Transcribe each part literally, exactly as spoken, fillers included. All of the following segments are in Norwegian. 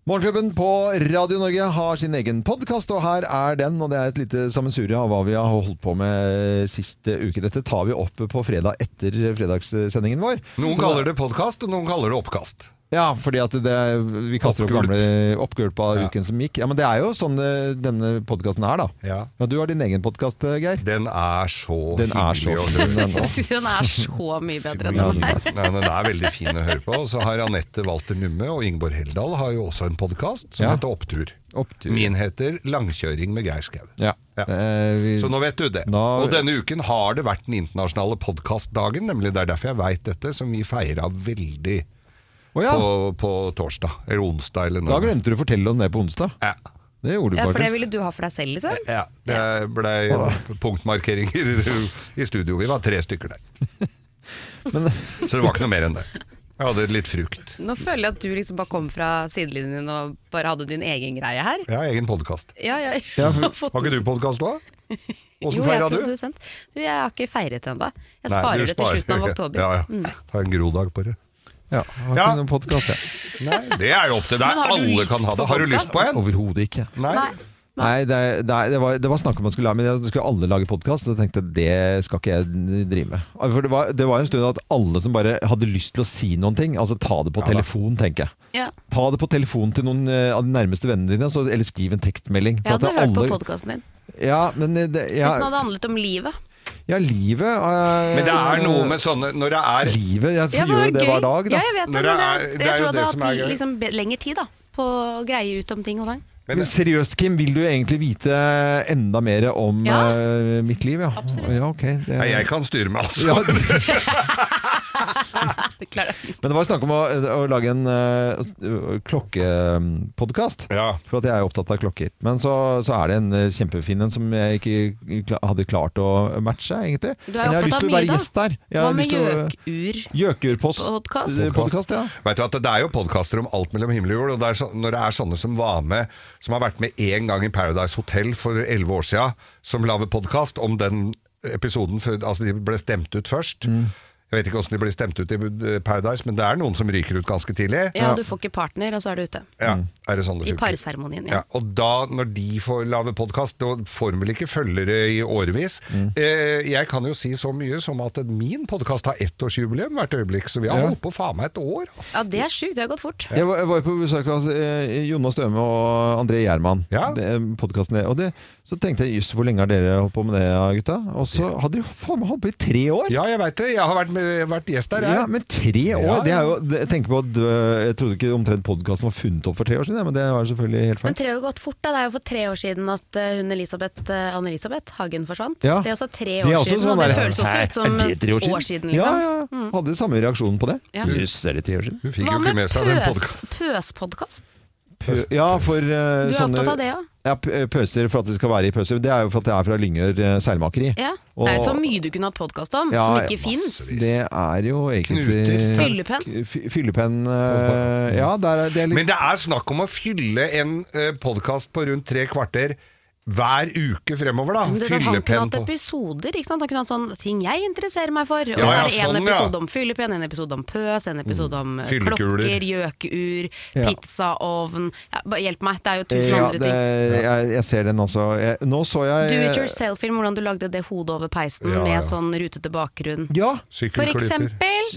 Morgenklubben på Radio Norge har sin egen podcast, og her er den, og det er et lite sammensurie av hva vi har holdt på med siste uke. Dette tar vi opp på fredag etter fredagssendingen vår. Noen Så kaller det podcast, og noen kaller det oppkast. Ja, fordi at det, vi kaster opp gamle oppgulp av ja. uken som gikk. Ja, men det er jo sånn denne podcasten er da. Ja. Ja, du har din egen podcast, Geir. Den er så den er så fin. Den er så mye bedre enn den her. Nei, den er veldig fin å høre på. Og så har Anette Walter Numme og Ingeborg Heldal har jo også en podcast som ja. heter Opptur. Opptur. Min heter Langkjøring med Geir Skau. Ja. Ja. Eh, vi... Så nå vet du det. Nå... Og denne uken har det vært den internasjonale podcastdagen, nemlig det er derfor jeg vet dette, som vi feirer veldig Oh, ja. på, på torsdag, eller onsdag eller noe. Da glemte du å fortelle om det på onsdag. Ja. Det gjorde du ja, faktisk. For det ville du ha for deg selv, liksom? Ja, det ble ja. punktmarkeringer i studio. Vi var tre stykker der. Men... Så det var ikke noe mer enn det. Jeg hadde litt frukt. Nå føler jeg at du liksom bare kom fra sidelinjen din og bare hadde din egen greie her. Ja, egen podcast. Ja, ja. Ja, for... Har ikke du podcast da? Hvordan jo, jeg er produsent. Du? du, jeg har ikke feiret ennå. Jeg Nei, sparer det til slutten av oktober. Ja, ja. Mm. Ta en grodag på det. Ja, har ja. ikke noen podcast, ja. Nei, det er jo opp til deg. Alle kan ha det. Har du lyst på en? Overhodet ikke. Nei. Nei. Nei, det, det, det, var, det var snakk om at skulle, men jeg skulle alle lage podcast, så jeg tenkte det skal ikke jeg drive med. For det var, det var en stund at alle som bare hadde lyst til å si noen ting, altså ta det på ja, telefon, tenker jeg. Ja. Ta det på telefon til noen av de nærmeste vennene dine, så, eller skriv en tekstmelding. Jeg hadde hørt alle... på podcasten din. Ja, men det, ja... Hvis den hadde handlet om livet. Ja, livet øh, Men det er noe med sånne når det er Livet, jeg ja, gjør det hver dag da. Ja, jeg vet det, men det, det, jeg tror det hadde hatt liksom, lengre tid da på å greie ut om ting og ting. Men, men seriøst, Kim, vil du egentlig vite enda mer om ja. uh, mitt liv? Ja, absolutt. Ja, okay, det... Nei, jeg kan styre meg altså. Ja, men det var snakk om å, å lage en uh, klokkepodcast, ja. for at jeg er opptatt av klokker. Men så, så er det en uh, kjempefin en som jeg ikke hadde klart å matche, egentlig. Du er opptatt av mye da? Hva med Gjøkur? Gjøkur-podcast, ja. Vet du at det er jo podcaster om alt mellom himmel og jord, og det er så, når det er sånne som var med, som har vært med en gang i Paradise Hotel for elleve år siden, som lager podcast om den episoden, for, altså de ble stemt ut først. Mm. Jeg vet ikke hvordan de blir stemt ut i Paradise, men det er noen som ryker ut ganske tidlig. Ja, du får ikke partner, og så er du ute. Ja, er det sånn det I parseremonien, ja. ja. Og da, når de får lave podcast, da får de vel ikke følgere i årevis. Mm. Eh, jeg kan jo si så mye som at min podcast har ettårsjubileum hvert øyeblikk, så vi har ja. holdt på faen meg et år. Altså. Ja, det er sykt, det har gått fort. Ja. Jeg, var, jeg var på besøk av eh, Jonas Døme og André Gjerman, ja. podcasten der, og det, så tenkte jeg, just hvor lenge har dere holdt på med det, gutta? Og så hadde de faen meg holdt på i tre år. Ja, jeg vet det. Jeg har vært med vært gjest der, jeg. Ja, men tre år, ja, det er jo, jeg tenker på at jeg trodde ikke omtrent podcasten var funnet opp for tre år siden, men det var selvfølgelig helt feil. Men tre år gått fort da, det er jo for tre år siden at hun Elisabeth, Anne-Elisabeth Hagen forsvant. Ja. Det er også tre år også siden, sånn og det der, føles også ut som et år siden, år siden liksom. Ja, ja, mm. hadde samme reaksjon på det. Ja. Jøss, er det tre år siden? Hun fikk jo ikke med seg den podcasten. Pøs-podcast? Pø, ja, for uh, du er sånne, opptatt av det, ja? Ja, pøser for at det skal være i pøser. Det er jo for at det er fra Lyngør seilmakeri. Ja, det er jo så mye du kunne hatt podcast om, ja, som ikke finnes. Det er jo egentlig... Fyllepenn. Fyllepenn, uh, ja. Der er, det er litt... Men det er snakk om å fylle en uh, podcast på rundt tre kvarter hver uke fremover da. Men det, han kunne hatt episoder, ikke sant? Han kunne hatt sånn ting jeg interesserer meg for. Og ja, så ja, er det en sånn, episode ja. om fyllepenn, en episode om pøs, en episode om mm. klokker, gjøkur, ja. pizzaovn. Ja, hjelp meg, det er jo tusen ja, andre det, ting. Jeg, jeg ser den også. Jeg, nå så jeg... Do it yourself-film, hvordan du lagde det hodet over peisen ja, med ja. sånn rutete bakgrunn. Ja. For eksempel.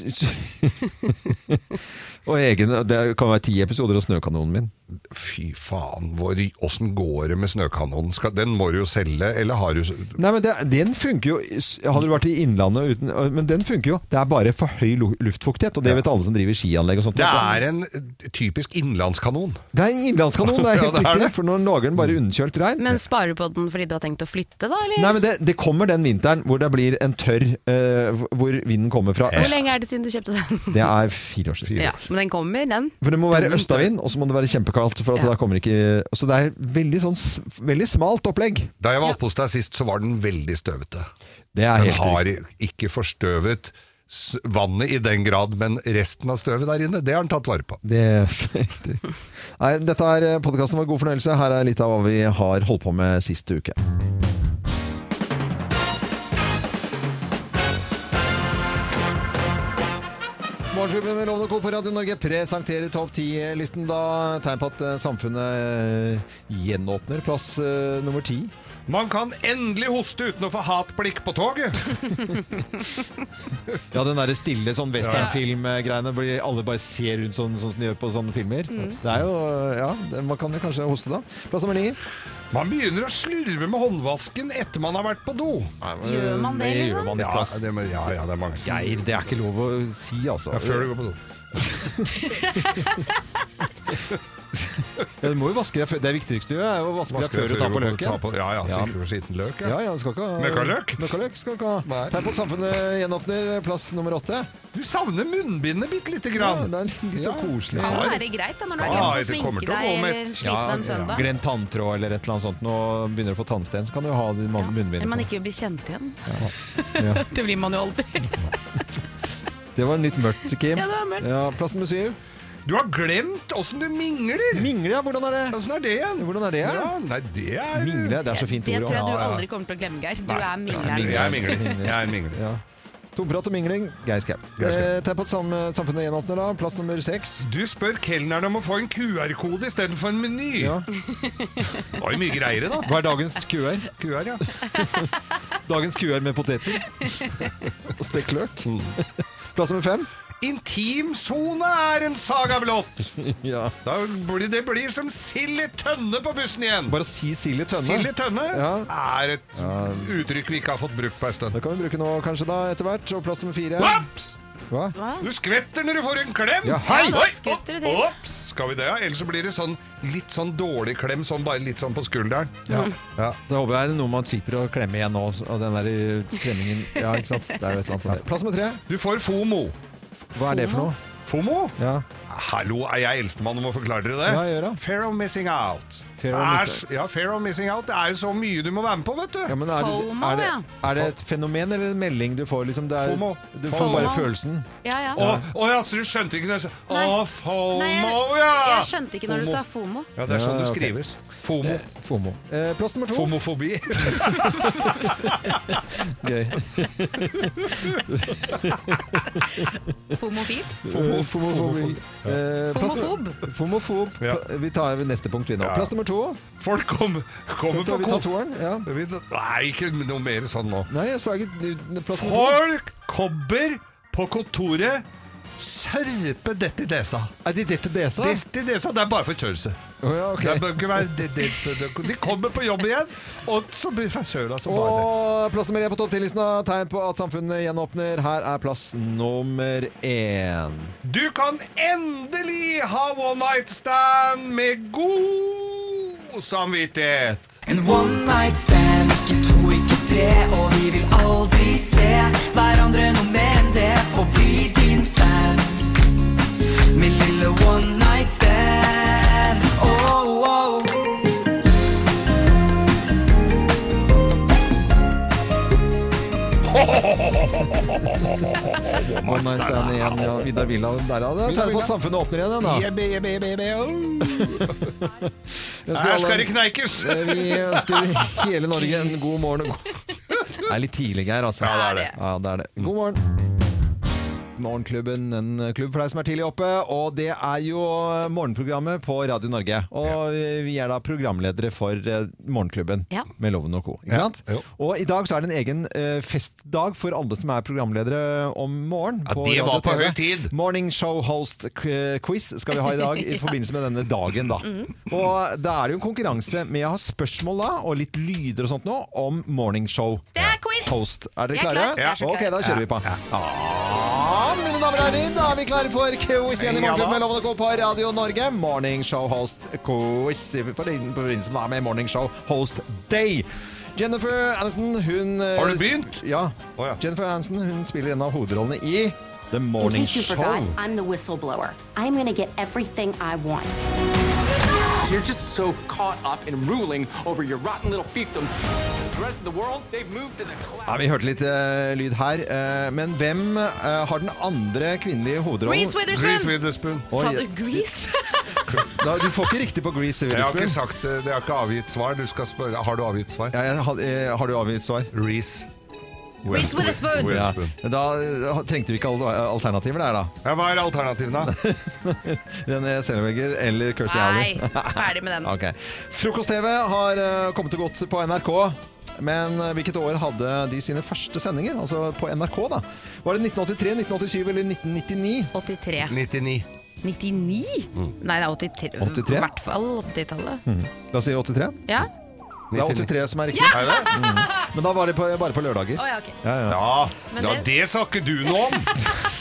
Og egen, det kan være ti episoder av Snøkanonen min. Fy faen, hvor, hvordan går det med Snøkanonen? Skal, den må du jo selge, eller har du... Nei, men det, den funker jo, hadde du vært i innlandet uten, men den funker jo, det er bare for høy luftfuktighet, og det ja. vet alle som driver skianlegg og sånt. Det er en typisk innlandskanon. Det er en innlandskanon, det er helt ja, det er riktig, for nå lager den bare unnkjølt regn. Men sparer du på den fordi du har tenkt å flytte da, eller? Nei, men det, det kommer den vinteren hvor det blir en tørr, uh, hvor vinden kommer fra øst. Hvor lenge er det siden du kjøpte den? Det er fire år siden. Ja, men den kommer, den. For det må være østavind, og så må det være kjempekaldt, for at ja. da kommer ikke... Så det er veldig sånn, veldig smalt opplegg. Da jeg var oppe hos deg sist, så var den veldig støvete. Det er den helt har riktig. Ikke forstøvet vannet i den grad, men resten av støvet der inne, det har den tatt vare på. Det er helt riktig. Nei, dette er podcasten vår, god fornøyelse. Her er litt av hva vi har holdt på med siste uke. Morgenklubben med Lovende Co på Radio Norge presenterer topp ti-listen da. Tegn på at samfunnet gjenåpner plass uh, nummer ti. Man kan endelig hoste uten å få hatblikk på toget. Ja, den der stille sånn westernfilm-greiene, alle bare ser rundt sånn, sånn som de gjør på sånne filmer. Mm. Det er jo, ja, man kan jo kanskje hoste da. Plass nummer ni. Man begynner å slurve med håndvasken etter man har vært på do. Gjør man det? Det gjør man i plass. Ja, det, ja, ja, det er mange som... Geir, det er ikke lov å si, altså. Ja, før du går på do. Ja, du må jo vaske deg før. Det viktigste du er å vaske deg før du tar på løken. På, ja, ja, sikkert ja. Skitten løk. Ja, ja, ja, du skal ikke ha... Møkkaløk? Møkkaløk skal du ikke ha. Tegn på at samfunnet gjenåpner plass nummer åtte. Du savner munnbindet bitte lite grann. Ja, det er litt så koselig. Det kan være greit da, når du har glemt å sminke deg eller sliten en søndag. Ja, glem tanntråd eller et eller annet sånt. Nå begynner du å få tannsten, så kan du ha de munnbindene. Men man ikke blir kjent igjen. Ja. Ja. Det blir man jo aldri. Det var litt mørkt, Kim. Ja, det var mørkt. Ja, plass nummer syv. Du har glemt åssen du mingler. Mingler, ja. Hvordan er det? Hvordan er det igjen? Hvordan er det? Ja, nei, det er... Mingle, det er så fint ord. Det tror jeg du ja, ja. aldri kommer til å glemme, Geir. Du er mingler. Ja, jeg er mingler. Jeg er mingler. Ja. Tomprat og mingling, Geir Skau. Eh, Tegn på at sam samfunnet gjenåpner da. Plass nummer seks. Du spør kelneren om å få en Q R-kode i stedet for en meny. Ja. Det var jo mye greiere da. Hva er dagens Q R? Q R, ja. Dagens Q R med poteter. Og stekt løk. Plass nummer fem. Intimzone er en saga blått. Ja. Da blir det blir som sild i tønne på bussen igjen. Bare si sild i tønne. Sild i tønne ja. er et ja. uttrykk vi ikke har fått brukt på en stund. Det kan vi bruke nå kanskje da etter hvert. Og plass nummer fire. Ops! Hva? Du skvetter når du får en klem. Ja, hei! Ja, da skvetter du til. Ops! Skal vi det, ja? Ellers så blir det sånn litt sånn dårlig klem, sånn bare litt sånn på skulderen. Ja. Ja. Så jeg håper det er noe man slipper å klemme igjen nå. Og den der klemmingen. Ja, ikke sant? Det er jo et eller annet med det. Plass nummer tre. Du får FOMO. Hva er det for noe? FOMO? Ja. Hallo, er jeg eldstemann og må forklare dere det? Ja, gjør det. Fear of missing out. Fear of miss- er, ja, fear of missing out. Det er jo så mye du må være med på, vet du. Ja, men er, det, FOMO, er, det, ja. er det et fenomen eller en melding du får? Liksom, det er, FOMO. Du får FOMO. bare følelsen. Ja, ja. Å, å, ja, så du skjønte ikke det? Nei. Å, FOMO, Nei, jeg, ja! jeg skjønte ikke når du FOMO. sa FOMO. Ja, det er sånn Ja, det ok. skrives. FOMO. Eh, FOMO. Eh, plass nummer to. Fomofobi. Gøy. Fomofil. Eh, Fomofobi. Eh, plass- Fomofob. Fomofob. Ja. Pla- Vi tar neste punkt vi nå. Ja. Plass nummer to. Folk kom, kommer Da tar på vi tar ko... toeren. Ja. Vi tar- Nei, ikke noe mer sånn nå. Nei, jeg sa ikke plass nummer to. Folk kommer på kontoret sørpe dette i desa. Er de dette desa? Dette i desa, det er bare forkjørelse. Oh, ja, ok. Det bør ikke være det, det, det, De kommer på jobb igjen, og så blir forkjøla som bare det. Og plass nummer én på topptillisten av tegn på at samfunnet gjenåpner. Her er plass nummer én. Du kan endelig ha one night stand med god samvittighet. En one night stand, ikke to, ikke tre, og vi vil aldri se hverandre noe mer enn det. For bli din fan, min lille one night stand. Oh, oh. One night stand igjen. Ja, Vidar Villa der. Ja. Det er tegn på at samfunnet åpner igjen. Da. Jebbe, jebbe, jebbe, jebbe, oh. Jeg Her skal det kneikes! Eh, Vi ønsker hele Norge en god morgen. og god- Det er litt tidlig her, altså. Ja, det er det. Ja, det er det. God morgen. Morgenklubben, en klubb for deg som er tidlig oppe, og det er jo morgenprogrammet på Radio Norge. Og vi er da programledere for eh, Morgenklubben Ja. med Loven og Co. Ikke Ja, sant? jo. Og i dag så er det en egen eh, festdag for alle som er programledere om morgen. Ja, det var på høy tid. Morning Show Host K- Quiz skal vi ha i dag i forbindelse med denne dagen da. Og da er det jo en konkurranse med å ha spørsmål da, og litt lyder og sånt nå, om Morning Show Det er quiz! Host. Er dere Jeg er klare? klar. Jeg er så Ok, klar. da kjører vi på. Ja, mine damer og herrer, da er vi klare for quiz igjen i Ja, da. Morgenklubben med Loven og Co. på Radio Norge. Morning Show Host Quiz i forbindelse med Morning Show Host Day. Jennifer Aniston, hun Har du begynt? Ja. Å, ja. Jennifer Aniston, hun spiller en av hovedrollene i The In Morning case you Show. forgot, I'm the whistleblower. I'm going to get everything I want. You're just so caught up in ruling over your rotten little fiefdom. The rest of the world, they've moved to the Ja, cloud. vi hørte litt eh, lyd her, eh, men hvem eh, har den andre kvinnelige hovedrollen? Reese Grease Witherspoon! Witherspoon. Oi, Sa du Grease? da, du får ikke riktig på Grease Jeg har ikke Witherspoon. sagt det, jeg har ikke avgitt svar. Du skal spørre, har du avgitt svar? Ja, jeg, har, eh, har du avgitt svar? Reese. Reese Witherspoon. Ja. Da trengte vi ikke alternativer der, da. Ja, hva er alternativene da? René Zellweger eller Kirstie Alley? Nei, ferdig med den. Okay. Frokost-TV har kommet og gått på N R K. Men hvilket år hadde de sine første sendinger? Altså på N R K, da. Var det nitten åttitre, nitten åttisyv eller nitten nittini? åttitre. nittini. nittini? Mm. Nei, det er åttitre. åttitre? I hvert fall åttitallet. Mm. La oss si åttitre? Ja. Det er åttitre som er riktig. Ja! Er det? Mm. Men da var det på, bare på lørdager. Oh, ja, okay. Ja, ja. ja, ja det... det sa ikke du noe om!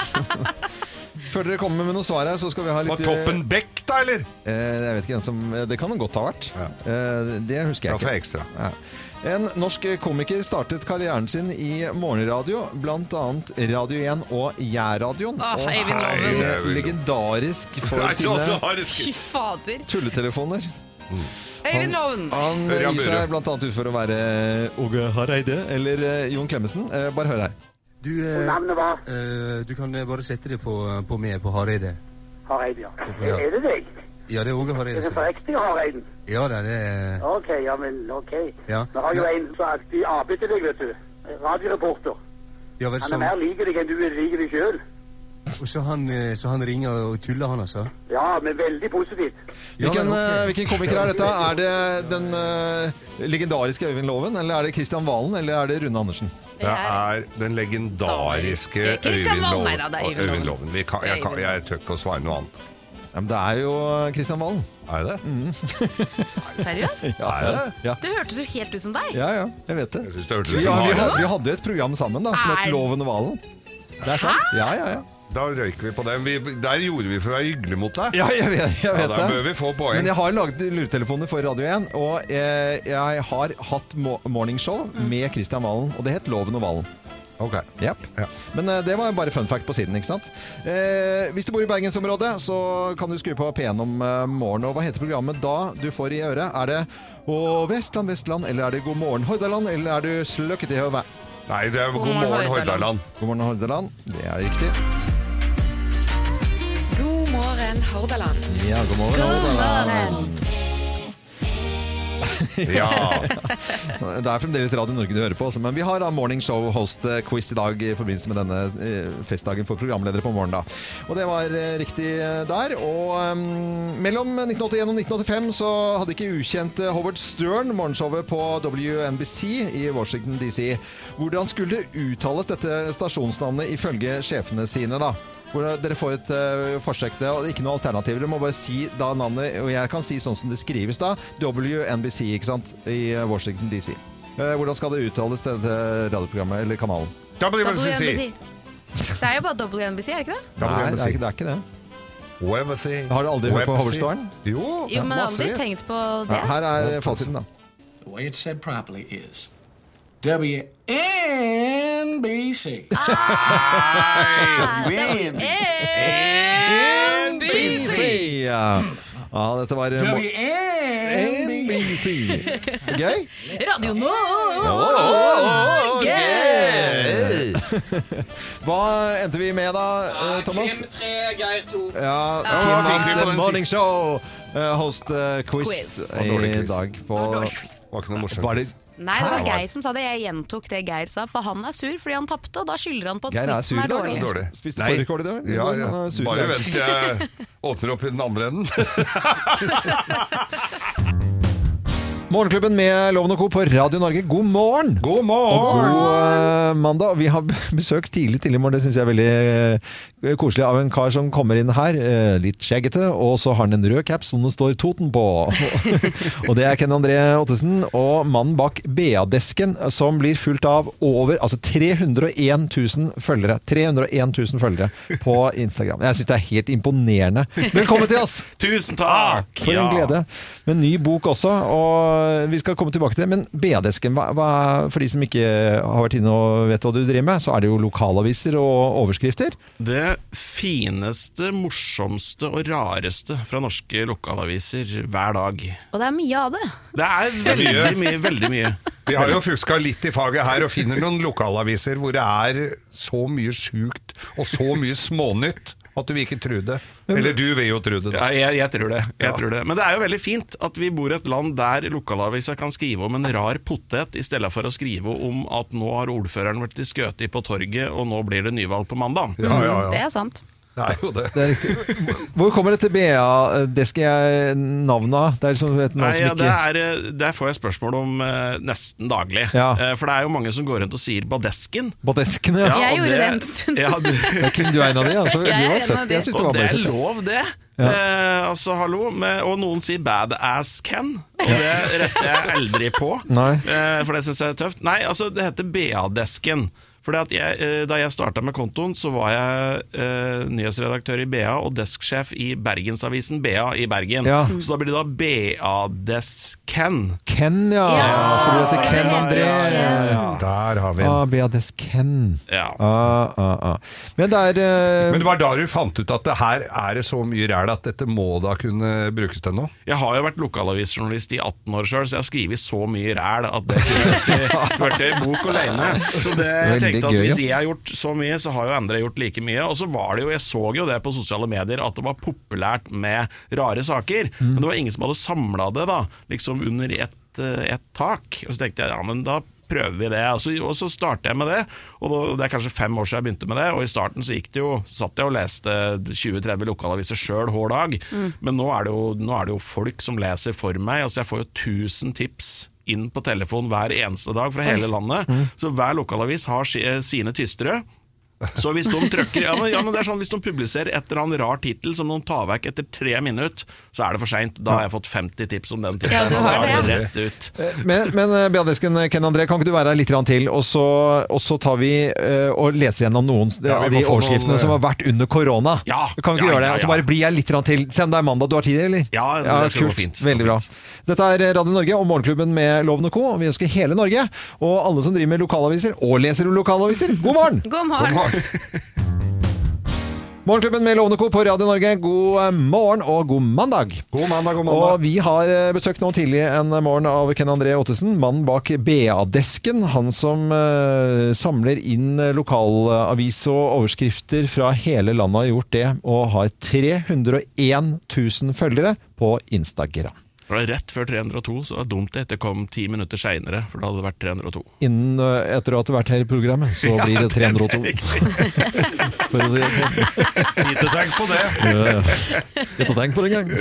Før dere kommer med noe svar her, så skal vi ha litt... Var Toppen Beck da, eller? Eh, jeg vet ikke, som, det kan det godt ha vært. Ja. Eh, det husker jeg ikke. Da får jeg ekstra. Ja. En norsk komiker startet karrieren sin i morgenradio, blant annet Radio én og Jærradioen. Åh, Eivind Loven. Legendarisk for sine Fy fader. tulletelefoner. Mm. Eivind Loven. Han, han gir seg blant annet ut for å være Åge Hareide eller Jon Clemmensen. Eh, bare hør her. Du, eh, eh, du kan bare sette det på, på meg på Hareide. Hareide, ja. ja. Er det deg? Ja, det er Åge Hareide. Er det for ekte Hareiden? Ja, det er det. Ok, ja, men ok. Ja. Vi har jo en som alltid arbeider deg, vet du. Radioreporter. Ja, vel, han er mer like deg enn du liker deg selv. Og så han, så han ringer og tuller, han altså? Ja, men veldig positivt. Hvilken, ja, okay. hvilken komiker er dette? Er det den uh, legendariske Øyvind Loven, eller er det Kristian Valen, eller er det Rune Andersen? Det er den legendariske Øyvind Loven. Nei, da, Øyvind Øyvind Loven. Vi kan, jeg, kan, jeg tør ikke å svare noe annet. Ja, men det er jo Kristian Valen. Er det? Mm. Seriøst? Ja, er det? Ja. Det hørtes jo helt ut som deg. Ja, ja, jeg vet det. Jeg synes det hørtes ut ja, som vi, Valen. hadde, vi hadde jo et program sammen da, som het Loven og Valen. Det er sant? Ja, ja, ja. Da røyker vi på det. Vi, der gjorde vi for å være hyggelig mot deg. Ja, jeg vet, jeg vet ja, det. Da bør vi få poeng. Men jeg har laget luretelefoner for Radio én, og jeg, jeg har hatt morningshow mm. med Kristian Valen, og det het Loven og Valen. Ok. Yep. Ja. Men uh, det var bare fun fact på siden, ikke sant? Eh, hvis du bor i Bergensområdet, så kan du skru på P én om uh, morgenen. Og hva heter programmet da du får i øret? Er det Å Vestland, Vestland, eller er det God morgen Hordaland, eller er du Sløkket i høve? Nei, det er God, God morgen Hordaland. God morgen Hordaland, det er riktig. God morgen Hordaland. Ja, god morgen Hordaland. Ja. Det er fremdeles Radio Norge du hører på, men vi har Morning Show Host-quiz i dag i forbindelse med denne festdagen for programledere på morgenen da. Og det var riktig der. Og um, mellom nitten åttien og nitten åttifem så hadde ikke ukjent Howard Stern morgenshowet på W N B C i Washington D C. Hvordan skulle det uttales dette stasjonsnavnet ifølge sjefene sine da? Hvor dere får et uh, forsøk det, og ikke noe alternativer. Dere må bare si da navnet, og jeg kan si sånn som det skrives da, W N B C, ikke sant, i Washington D C. Uh, hvordan skal det uttales dette radioprogrammet, eller kanalen? W N B C. Det er jo bare W N B C, er det ikke det? Nei, det er ikke det. Er ikke det. W N B C. Har du aldri hørt på Howard Stern? Jo, jo men aldri tenkt på det. Ja, her er fasiten da. The way it's said properly is W N B C. Ah, W N B C. Ja, dette var W N B C. Gøy? Radio Norge. Hva endte vi med da, Thomas? Kim tre, Geir to. Ja, Kim vant Morning Show host quiz i dag. Var ikke noe morsomt. Var det Nei, det var Geir som sa det. Jeg gjentok det Geir sa, for han er sur fordi han tappte, og da skylder han på at quizen er dårlig. dårlig. Spiste forrekord i dag? Ja, ja. Bare vent til jeg åpner opp i den andre enden. Morgenklubben med Loven og Co på Radio Norge. God morgen! God morgen! Og god uh, mandag. Vi har besøk tidlig tidlig i morgen. Det synes jeg er veldig uh, koselig av en kar som kommer inn her. Uh, litt skjeggete. Og så har han en rød caps som det står Toten på. Og det er Ken André Ottesen. Og mannen bak B A-desken som blir fulgt av over altså tre hundre og en tusen følgere. tre hundre og en tusen følgere på Instagram. Jeg synes det er helt imponerende. Velkommen til oss! Tusen takk! For en glede. Med en ny bok også. Og vi skal komme tilbake til det, men B A-desken, hva, hva, for de som ikke har vært inne og vet hva du driver med, så er det jo lokalaviser og overskrifter. Det fineste, morsomste og rareste fra norske lokalaviser hver dag. Og det er mye av det. Det er veldig mye, veldig mye. Vi har jo fuska litt i faget her og finner noen lokalaviser hvor det er så mye sjukt og så mye smånytt At du vil ikke tro det. Eller du vil jo tro det. Ja, jeg, jeg, tror det. jeg ja. tror det. Men det er jo veldig fint at vi bor i et land der lokalaviser kan skrive om en rar potet, i stedet for å skrive om at nå har ordføreren vært i skøte på torget, og nå blir det nyvalg på mandag. Ja, ja, ja. Det er sant. Det er jo det. Det er riktig. Hvor kommer dette B A-desk-navnet? Det er liksom et navn Nei, som ja, ikke... det er, der får jeg spørsmål om eh, nesten daglig. Ja. Eh, for det er jo mange som går rundt og sier badesken. Badesken, ja. Ja, jeg gjorde det, det en stund. Ja, du, Det kunne du en av de, altså. Jeg De er var en av søtt. de. Jeg synes det og var det bare er søtt. lov, det. Ja. Eh, altså, hallo. Med, og noen sier badass Ken, og det retter jeg aldri på. Nei. Eh, for det synes jeg er tøft. Nei, altså, det heter B A-desken. Fordi at jeg, da jeg startet med kontoen, så var jeg eh, nyhetsredaktør i B A og desksjef i Bergensavisen B A i Bergen. Ja. Så da blir det da B A-desken. Ken, ja. Ja. For du heter Ken André. Ja. Der har vi en. Ah, B A-desk Ken. Ja. Ah, ah, ah. Men det er... eh, Men det var da du fant ut at det her er det så mye ræl at dette må da kunne brukes til noe? Jeg har jo vært lokalavisjournalist i atten år selv, så jeg har skrivet så mye ræl at det kunne vært i bok alene. Så det, jeg tenkte at gøy, hvis ass. jeg har gjort så mye, så har jo andre gjort like mye. Og så var det jo, jeg så jo det på sosiale medier, at det var populært med rare saker. Mm. Men det var ingen som hadde samlet det da, liksom under ett, ett tak. Og så tenkte jeg, ja, men da prøver vi det, og så, og så startet jeg med det, og da, det er kanskje fem år siden jeg begynte med det, og i starten så gikk det jo, satt jeg og leste tjue tretti lokalaviser selv hver dag, mm. men nå er, det jo, nå er det jo folk som leser for meg, altså jeg får jo tusen tips inn på telefon hver eneste dag fra hele landet, mm. så hver lokalavis har sine tystere. Så hvis de trykker, ja, men, ja, men det er sånn, hvis de publiserer et eller annet rar titel som de tar vekk etter tre minutter, så er det for sent. Da har jeg fått femti tips om den titelen. Ja, du har da er det, det rett ut. Men, men B A-desken, Ken André, kan ikke du være her litt grann til, og så, og så tar vi uh, og leser gjennom noen Ja, av vi de må få overskriftene noen, som har vært under korona. Ja, Kan vi ikke ja, gjøre det? ja, Og så ja. bare blir jeg litt grann til. Se om det er mandag, du har tid, eller? Ja, det skal gå fint. Veldig bra. Dette er Radio Norge og Morgenklubben med Loven og Co. Vi ønsker hele Norge, og alle som driver med lokalaviser og leser lokalaviser, god morgen! God morgen. God morgen. Morgenklubben med Lovende Co på Radio Norge, god morgen og god mandag. God mandag, god mandag. Og vi har besøkt nå tidlig en morgen av Ken André Ottesen, mannen bak B A-desken. Han som uh, samler inn lokalavis og overskrifter fra hele landet har gjort det, og har tre hundre og en tusen følgere på Instagram. Det var rett før tre hundre og to, så det var dumt det etter kom ti minutter senere, for da hadde det vært tre hundre og to. Innen, uh, etter at du har vært her i programmet, så Ja, blir det tre hundre og to. det er For å si det sånn. Ikke tenk på det. Ja, ikke tenk på det engang.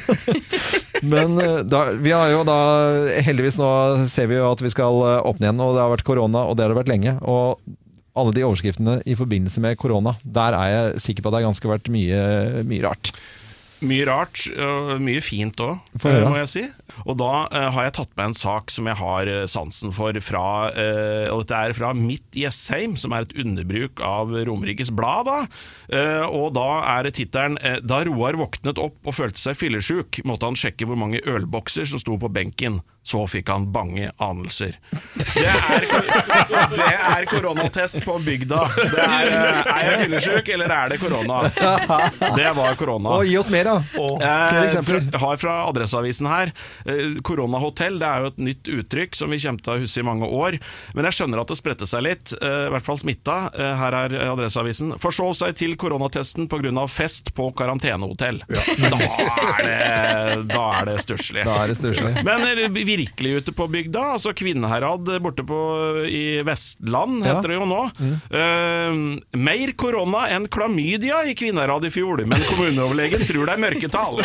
Men uh, da, vi har jo da, heldigvis nå ser vi jo at vi skal uh, åpne igjen, og det har vært korona, og det har det vært lenge, og alle de overskriftene i forbindelse med korona, der er jeg sikker på at det har ganske vært mye, mye rart. Mye rart, og mye fint også, Få høre. må jeg si. Og da uh, har jeg tatt med en sak som jeg har uh, sansen for fra, uh, og dette er fra Mitt Jessheim, som er et underbruk av Romerikes Blad da. Uh, og da er titelen uh, Da Roar våknet opp og følte seg fyllesyk, måtte han sjekke hvor mange ølbokser som sto på benken. Så fikk han bange anelser. Det er, det er koronatest på bygda. Det er, er jeg fyllesyk, eller er det korona? Det var korona. Og gi oss mer da. Flere eksempler. Jeg har fra Adresseavisen her. Koronahotell, det er jo et nytt uttrykk som vi kommer til å huske i mange år. Men jeg skjønner at det spredte seg litt, i hvert fall smitta. Her er Adresseavisen. Forsov seg til koronatesten på grunn av fest på karantenehotell. Ja. Da er det, da er det stusslig. Da er det stusslig. Men virkelig ute på bygda, altså Kvinnherad borte på, i Vestland, heter det jo nå. Mm. Uh, mer korona enn klamydia i Kvinnherad i fjor, men kommuneoverlegen tror det er mørketall.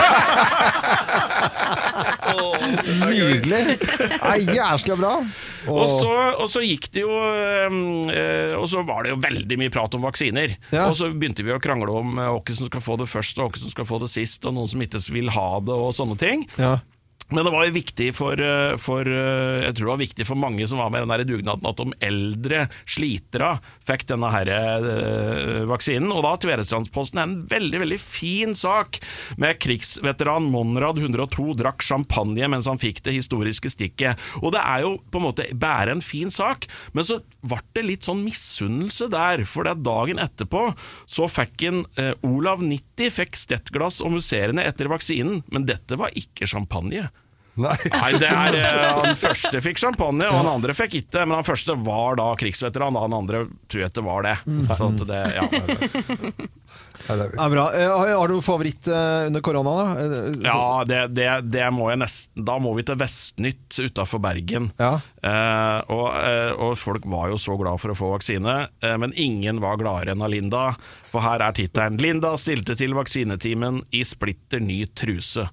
Nydelig! Nei, jævlig bra! Og... Og, så, og så gikk det jo øh, og så var det jo veldig mye prat om vaksiner. Ja. Og så begynte vi å krangle om hvem som skal få det først og hvem som skal få det sist, og noen som ikke vil ha det og sånne ting. Ja. Men det var jo viktig for, for jeg tror det var viktig for mange som var med i den der dugnaden, at de eldre slitere fikk denne her øh, vaksinen. Og da Tvedestrandposten er en veldig, veldig fin sak med krigsveteran Monrad hundre og to drakk champagne mens han fikk det historiske stikket. Og det er jo på en måte bare en fin sak, men så ble det litt sånn misunnelse der, for det dagen etterpå så fikk en øh, Olav nitti fikk stettglass og musserende etter vaksinen, men dette var ikke champagne. Nei, Nei det er uh, han første fikk champagne, og han andre fikk ikke. Men han første var da krigsveteran, og han andre tror jeg det var det. Mm. Så at det ja. Ja, det er bra. Har, har du favoritt uh, under korona da? Ja, det, det, det må jeg nesten. Da må vi til Vestnytt utenfor Bergen. Ja. Uh, og, uh, og folk var jo så glad for å få vaksine, uh, men ingen var gladere enn Linda. For her er tittelen: Linda stilte til vaksinetimen i splitter ny truse.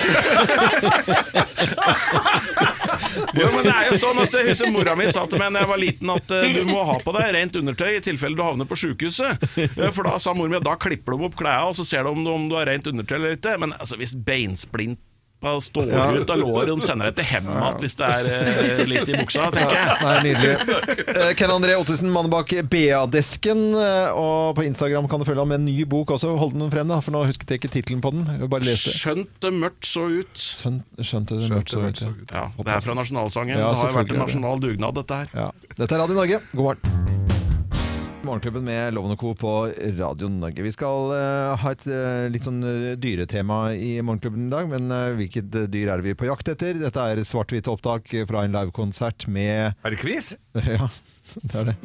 Jo, men det er jo sånn altså, jeg husker mora mi sa til meg da jeg var liten at uh, du må ha på deg rent undertøy i tilfelle du havner på sykehuset. uh, For da sa mor mi at da klipper de opp klærne, og så ser de om du, om du har rent undertøy eller ikke. Men altså, hvis beinsplint står ja. ut av låret, de sender deg til hemmet hvis det er uh, litt i buksa, tenker jeg. Nei, nydelig. uh, Ken André Ottesen, mannen bak B A-desken, uh, og på Instagram kan du følge ham med en ny bok også. Hold den frem da, for nå husket jeg ikke titelen på den. Jeg bare leste. Skjønt det mørkt så ut. Skjønt, skjønt det mørkt så ut, ja. Ja, det er fra nasjonalsangen. Ja, det har jo vært en nasjonal dugnad, dette her. Ja. Dette er Radio Norge. God morgen. Morgenklubben med Loven og Co på Radio Norge. Vi skal uh, ha et uh, litt sånn uh, dyretema i Morgenklubben i dag, men uh, hvilket uh, dyr er vi på jakt etter? Dette er svart-hvitt opptak fra en livekonsert med... Er det quiz? Ja, det er det.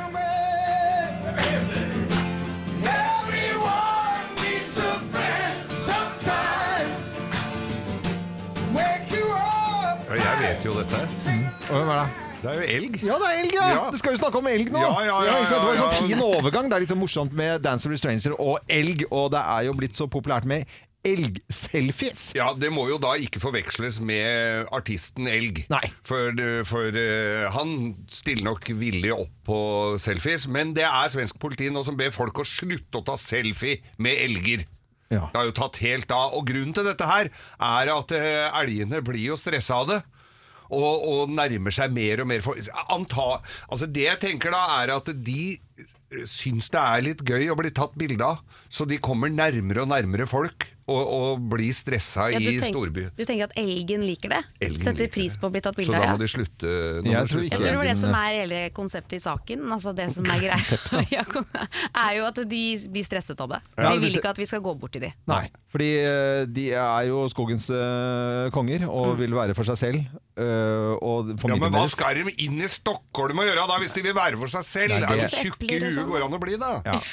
Ja, jeg vet jo dette. Mm. Og hvem er det? Det er jo elg. Ja, det er elg, ja! ja. Du skal jo snakke om elg nå. Ja, ja, ja, ja, det var en sånn ja. fin overgang. Det er litt så morsomt med Dance with Stranger og elg, og det er jo blitt så populært med elg-selfies. Ja, det må jo da ikke forveksles med artisten Elg. Nei. For, for uh, han stiller nok villig opp på selfies, men det er svensk politi nå som ber folk å slutte å ta selfie med elger. Ja. Det har jo tatt helt av, og grunnen til dette her er at uh, elgene blir jo stresset av det. Og, og nærmer seg mer og mer for, anta, altså det jeg tenker da er at de syns det er litt gøy å bli tatt bilde av, så de kommer nærmere og nærmere folk og, og blir stressa ja, i tenk, storby. Du tenker at elgen liker det? Elgen Setter liker pris på å bli tatt bilde av? Så da må ja. de slutte. Jeg, må tror slutte. jeg tror det var det som er hele konseptet i saken. Altså det som er greit er jo at de blir stresset av det. Ja, de vil ikke at vi skal gå bort til de. Nei, fordi de er jo skogens uh, konger og mm. vil være for seg selv. Uh, og ja, men hva skal de inn i Stockholm å gjøre da, hvis de vil være for seg selv? Det er jo tjukke i huet går an å bli da. Ja.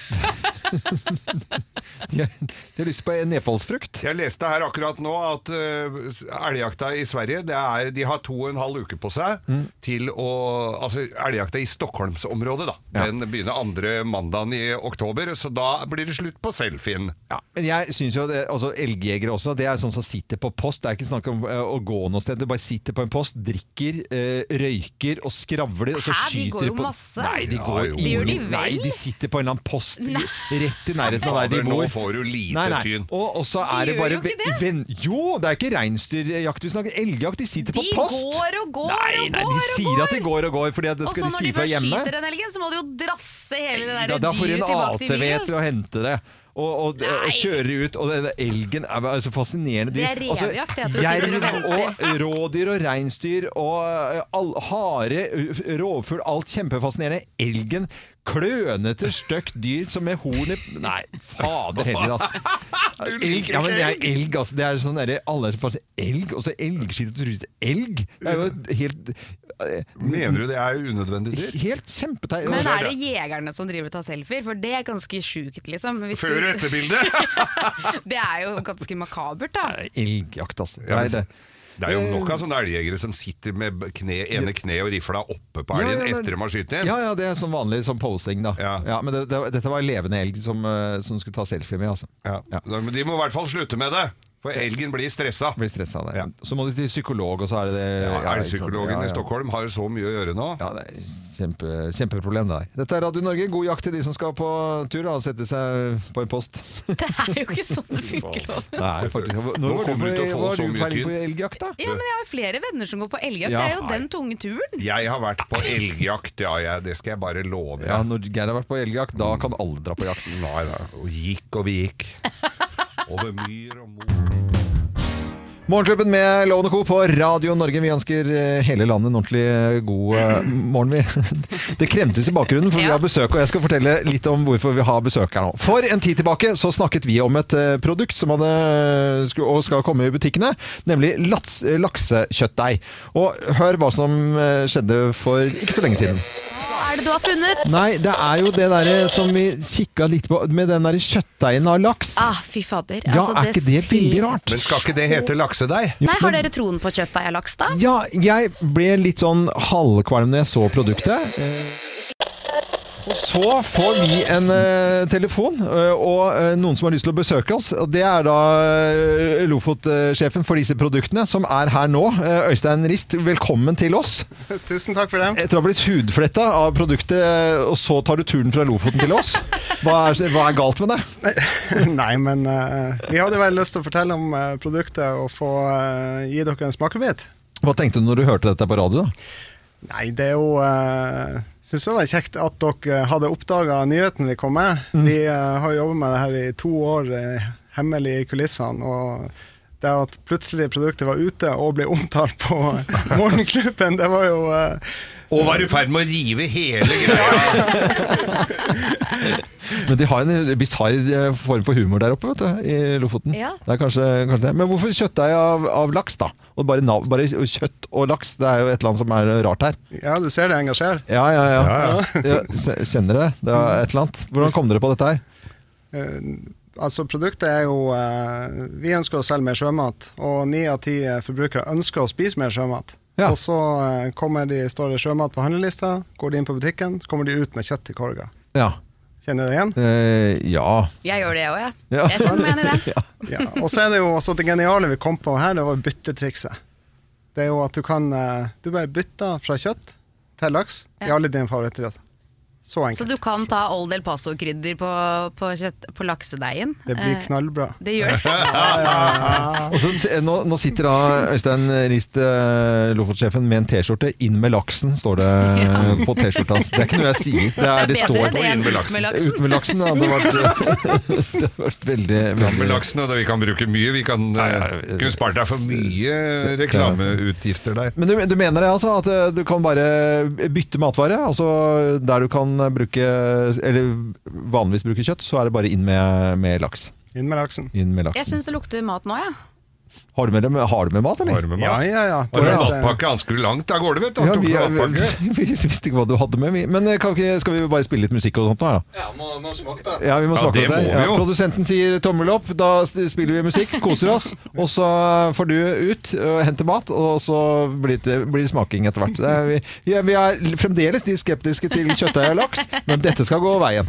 de, har, de har lyst på en nedfallsfrukt. Jeg leste her akkurat nå at uh, elgjakta i Sverige det er, de har to og en halv uke på seg mm. til å, altså elgjakta i Stockholmsområdet da ja. Den begynner andre mandagen i oktober, så da blir det slutt på selfien. Ja, men jeg synes jo det, altså elgjegere også, det er sånn som sitter på post. Det er ikke snakk om uh, å gå noe sted, det bare sitter på en post, drikker, uh, røyker og skravler, og så Hæ, skyter de går jo på masse. Nei, de ja, går jo. De gjør de vel? Nei, de sitter på en eller annen post rett i nærheten av der de bor. Nå får du lite nei, nei. tyn. Og, og så er det bare det. Venn, jo, det er ikke reinsdyrjakt vi snakker, elgjakt, de sitter på de post. De går og går nei, og nei, går de sier at de går og går, fordi at det skal de si fra hjemme. Og så når de først skyter den elgen, så må du jo drasse hele det der da, da dyret tilbake til Da får du en A T V til å hente det. Og, og, og kjøre ut, og denne elgen er så fascinerende dyr. Det er revjakt, altså, jerv og rådyr og reinsdyr og all, hare, rovfugl, alt kjempefascinerende. Elgen, klønete, støkt dyr som med horn i... Nei, fader heller, altså. Elg, ja, men det er elg, altså. Det er sånn der, alle er så elg, og så elgskitt og turist. Elg? Det er jo helt... Mener du det er unødvendig dyr? Helt kjempeteit. Men er det jegerne som driver og tar selfier? For det er ganske sjukt, liksom. Hvis Før og etter bildet? det er jo ganske makabert, da. Elgjakt, altså. Ja, det, det er jo nok av sånne elgjegere som sitter med kne, ene kne og rifla oppe på elgen ja, ja, etter de har skytt inn. Ja, ja, det er sånn vanlig som posing, da. Ja. Ja, men det, det, dette var en levende elg som, som skulle ta selfie med, altså. Ja. Ja. Men de må i hvert fall slutte med det. For elgen blir stressa. Blir stressa av det. Ja. Så må de til psykolog, og så er det det ja, elgpsykologen ja, ja, ja. i Stockholm har så mye å gjøre nå. Ja, det er kjempe, kjempeproblem det der. Dette er Radio Norge. God jakt til de som skal på tur og sette seg på en post. Det er jo ikke sånn det funker. Nei, faktisk. Nå, nå kommer du til å få så mye tyn. På elgjakt, da? Ja, men jeg har flere venner som går på elgjakt. Ja. Det er jo den tunge turen. Jeg har vært på elgjakt, ja, jeg, det skal jeg bare love. Ja, når Geir har vært på elgjakt, da kan alle dra på jakt. Nei, da. Og gikk og vi gikk. Over myr og mor. Morgenklubben med Loven og Co. på Radio Norge. Vi ønsker hele landet en ordentlig god morgen. Vi. Det kremtes i bakgrunnen, for vi har besøk, og jeg skal fortelle litt om hvorfor vi har besøk her nå. For en tid tilbake så snakket vi om et produkt som hadde, og skal komme i butikkene, nemlig lats, laksekjøttdeig. Og hør hva som skjedde for ikke så lenge siden. Hva er det du har funnet? Nei, det er jo det der som vi kikket litt på, med den der kjøttdeigen av laks. Ah, fy fader. Ja, altså, er ikke det veldig rart? Men skal ikke det hete laksedeig? Nei, har dere troen på kjøttdeig av laks da? Ja, jeg ble litt sånn halvkvalm når jeg så produktet. Og så får vi en uh, telefon, uh, og uh, noen som har lyst til å besøke oss. Og det er da uh, Lofot-sjefen for disse produktene, som er her nå. Uh, Øystein Rist, velkommen til oss. Tusen takk for det. Etter å ha blitt hudflettet av produktet, uh, og så tar du turen fra Lofoten til oss. Hva er, hva er galt med det? Nei, men uh, vi hadde veldig lyst til å fortelle om uh, produktet og få uh, gi dere en smakebit. Hva tenkte du når du hørte dette på radio da? Nei, det er jo uh, synes det var kjekt at dere hadde oppdaget nyheten vi kom med. Mm. Vi uh, har jobbet med det her i to år, uh, hemmelig i kulissene, og det at plutselig produktet var ute og ble omtalt på Morgenklubben, det var jo... Uh, og var i ferd med å rive hele greia. Men de har en bizarr form for humor der oppe, vet du, i Lofoten. Ja. Det er kanskje, kanskje det. Men hvorfor kjøttdeig av, av laks da? Og bare, nav, bare kjøtt og laks, det er jo et eller annet som er rart her. Ja, du ser det engasjerer. Ja, ja, ja. ja, ja. Jeg kjenner det. Det er et eller annet. Hvordan kom dere på dette her? Uh, altså, produktet er jo... Uh, vi ønsker å selge mer sjømat, og ni av ti forbrukere ønsker å spise mer sjømat. Ja. Og så uh, kommer de, står det sjømat på handlelista, går de inn på butikken, så kommer de ut med kjøtt i korga. Ja. Kjenner du det igjen? Eh, ja. Jeg gjør det også, ja. ja. Jeg kjenner meg igjen i det. ja. Ja. Og så er det jo også det geniale vi kom på her, det var byttetrikset. Det er jo at du kan, du bare bytter fra kjøtt til laks ja. I alle dine favoritter. Så enkelt. Så du kan ta Old El Paso-krydder på, på, kjøtt, på laksedeigen? Det blir knallbra. Det gjør det. ja, ja, ja. Og så, nå, nå sitter da Øystein Rist, Lofot-sjefen, med en t-skjorte. Inn med laksen, står det ja. På t-skjorta. Det er ikke noe jeg sier. Det, er, det, det står det inn med laksen. Ut med laksen, ja. Det har vært, vært veldig... veldig... med laksen, og det vi kan bruke mye. Vi kan kunne spart deg for mye reklameutgifter der. Men du, du mener det altså, at du kan bare bytte matvare? Altså der du kan bruke, eller vanligvis bruke kjøtt, så er det bare inn med, med laks. Inn med laksen. Inn med laksen. Jeg synes det lukter mat nå, ja. Har du med, har du med mat, eller? Har du med mat? Ja, ja, ja. Har du med matpakke? Han skulle langt, da går det, vet du. Ja, vi, vi, vi visste ikke hva du hadde med. Men kan vi, skal vi bare spille litt musikk og sånt nå, da? Ja, må, må smake på det. Ja, vi må smake ja, det. Må vi ja, produsenten sier tommel opp, da spiller vi musikk, koser oss, og så får du ut og hente mat, og så blir det, blir det smaking etter hvert. Det er, vi, vi er fremdeles de skeptiske til kjøttdeig og laks, men dette skal gå veien.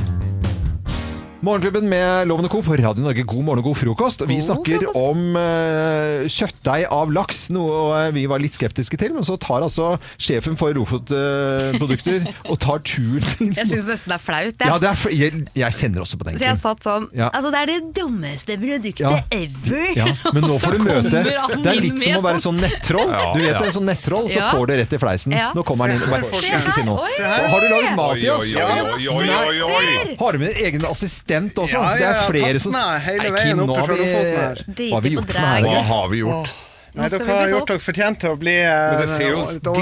Morgenklubben med Loven og Co. på Radio Norge. God morgen og god frokost. Vi snakker om uh, kjøttdeig av laks, noe vi var litt skeptiske til, men så tar altså sjefen for Lofot-produkter uh, og tar turen. Jeg synes nesten det er flaut. Ja, det er fl- jeg, jeg kjenner også på den. Så jeg satt sånn, ja. Altså det er det dummeste produktet ja. ever. Ja. Men nå får du møte, det er litt som å være sånn nettroll. Ja, du vet ja. det, en sånn nettroll, så ja. får du rett i fleisen. Ja. Nå kommer han inn og bare, ikke si noe. Har du laget mat i oss? Oi, oi, oi, oi, oi. Har du med egen assistent også? Ja, ja, det er flere som... hele veien opp fra Lofoten her. Hva har vi gjort for her? Hva har vi gjort? Åh. Nei, dere har gjort dere fortjent til å bli Men det ser jo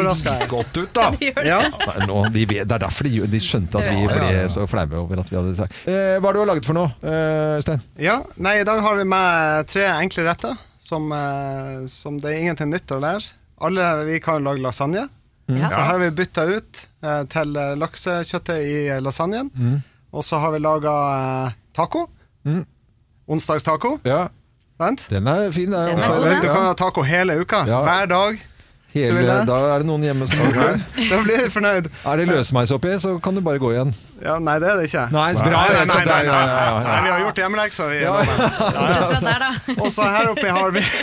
godt ut da. Ja. Nei, nå, de, det er derfor de, de skjønte at vi ble så flaue over at vi hadde sagt. Eh, hva har du laget for noe, eh, Stein? Ja, nei, i dag har vi med tre enkle retter som, eh, som det er ingenting nytt å lære. Alle vi kan lage lasagne. Mm. Så her har vi byttet ut eh, til laksekjøttet i lasagnen. Mm. Og så har vi laget taco. Mm. Onsdagstaco. Ja. Vent. Den er fin. Den er også, du kan ha taco hele uka. Ja. Hver dag. Hele, da er det noen hjemme som er her. Da blir jeg fornøyd. Er det løsmeis oppi, så kan du bare gå igjen. Ja, nei, det er det ikke. Nei, bra. Nei, nei, nei, nei, nei. nei vi har gjort hjemmelekser. Vi ja. Ja, ja. Og så her oppe har vi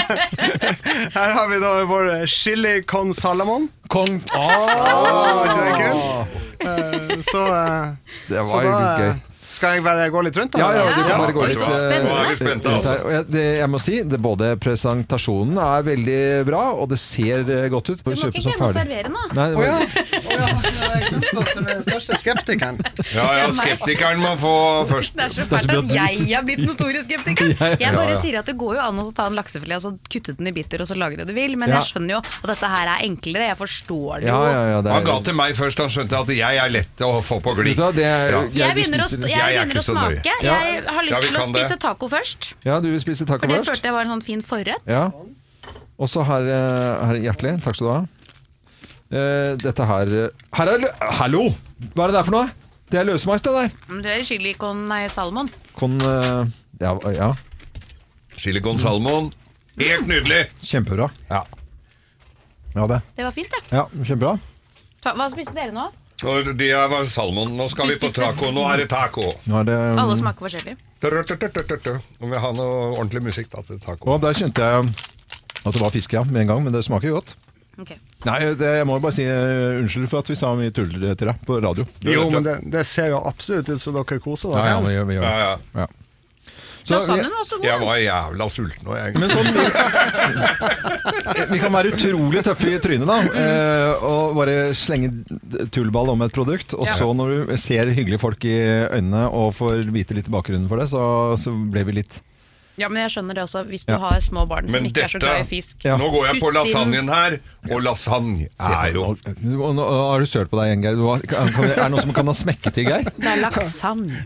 her har vi da vår chili con salamon. Con... Åh! Ikke det kult? Uh, så, uh, det var så jo da, gøy. Skal jeg bare gå litt rundt? Da? Ja, ja, du kan bare gå litt rundt. Nå er vi spente, altså. Jeg, det, jeg må si, det, både presentasjonen er veldig bra, og det ser godt ut. Du må ikke glemme å servere nå. Nei, oh, ja. Oh, ja. Den største skeptikeren. Ja, ja, skeptikeren må få først. Det er så fælt at jeg har blitt den store skeptikeren. Jeg bare Ja, ja. sier at det går jo an å ta en laksefilet og så kutte den i biter og så lage det du vil, men Ja. jeg skjønner jo at dette her er enklere, jeg forstår det jo. Ja, ja, ja, det er- Han ga til meg først, han skjønte at jeg er lett å få på glid. Vet du hva, det er- Ja. jeg- Jeg du begynner å, spiser- jeg Jeg er begynner ikke å så nøye. smake. Ja. Jeg har Ja, lyst vi til å kan det. spise taco først, Ja, du vil spise taco for det først. følte jeg var en sånn fin forrett. Ja. Og så her, eh, her hjertelig. Takk skal du ha. Eh, dette her Her er lø- Hallo! Hva er det der for noe? Det er løsmais, det der. Men du er chili con nei, salmon. Kon... eh, ja, ja. Chili con salmon. Helt nydelig. Kjempebra. Ja. Ja, det. Det var fint, det. Ja, kjempebra. Ta, hva spiste dere nå? Og det var salmon. Nå skal Du vi på spiste- taco. Nå er det taco. Nå er det um, Alle smaker forskjellig. Om vi har noe ordentlig musikk da til taco. Og der kjente jeg at det var fisk, ja, med en gang, men det smaker jo godt. Ok. Nei, det, jeg må bare si uh, unnskyld for at vi sa mye tull til deg på radio. Jo, men det, det ser jo absolutt ut som dere koser dere. Ja, ja, vi gjør, vi gjør. Ja, ja. Ja. Så, vi, Lasagnen var så god. Jeg var jævla sulten nå, jeg. men sånn, vi, vi kan være utrolig tøffe i trynet da, eh, og bare slenge tullball om et produkt, og så når du ser hyggelige folk i øynene og får vite litt i bakgrunnen for det, så, så ble vi litt... Ja, men jeg skjønner det også, hvis du Ja. har små barn som Men ikke er så dette- glad i fisk. Ja. Nå går jeg på Putt inn- lasagnen her, og lasagne er jo Og nå har du sølt på deg igjen, Geir. Du har, kan, er det noe som kan ha smekket til, Geir? Det er lasagne.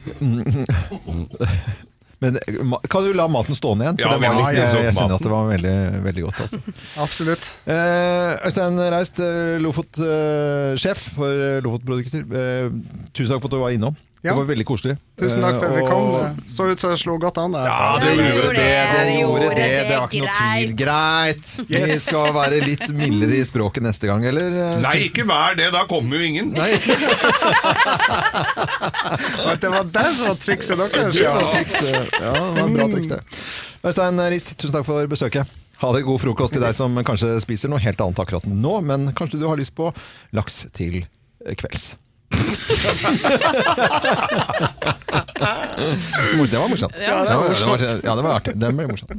Men ma- kan du la maten stående igjen? For Ja, det vi var har litt, ikke jeg, sånn jeg kjenner maten. at det var veldig, veldig godt. Altså. Absolutt. Eh, Øystein Reist, eh, Lofot-sjef for eh, Lofot-produkter. Eh, tusen takk for at du var innom. Ja. Det var veldig koselig. Tusen takk for at vi Eh, kom. og- Det så ut som det slo godt an. der. Ja, det Ja, gjorde gjorde det. Det, det, det gjorde gjorde det. det, Det var ikke noe tvil. greit. Greit. Vi skal være litt mildere i språket neste gang, eller? eh, Nei, ikke vær det, da kommer jo ingen. Nei. At det var det som var trikset deres. Det var Ja. triks, eh, ja, det var en bra triks det. Øystein Rist, tusen takk for besøket. Ha det god frokost til deg som kanskje spiser noe helt annet akkurat nå, men kanskje du har lyst på laks til kvelds. Det var morsomt. Ja, det var, det var, ja, det var artig. Det ble morsomt.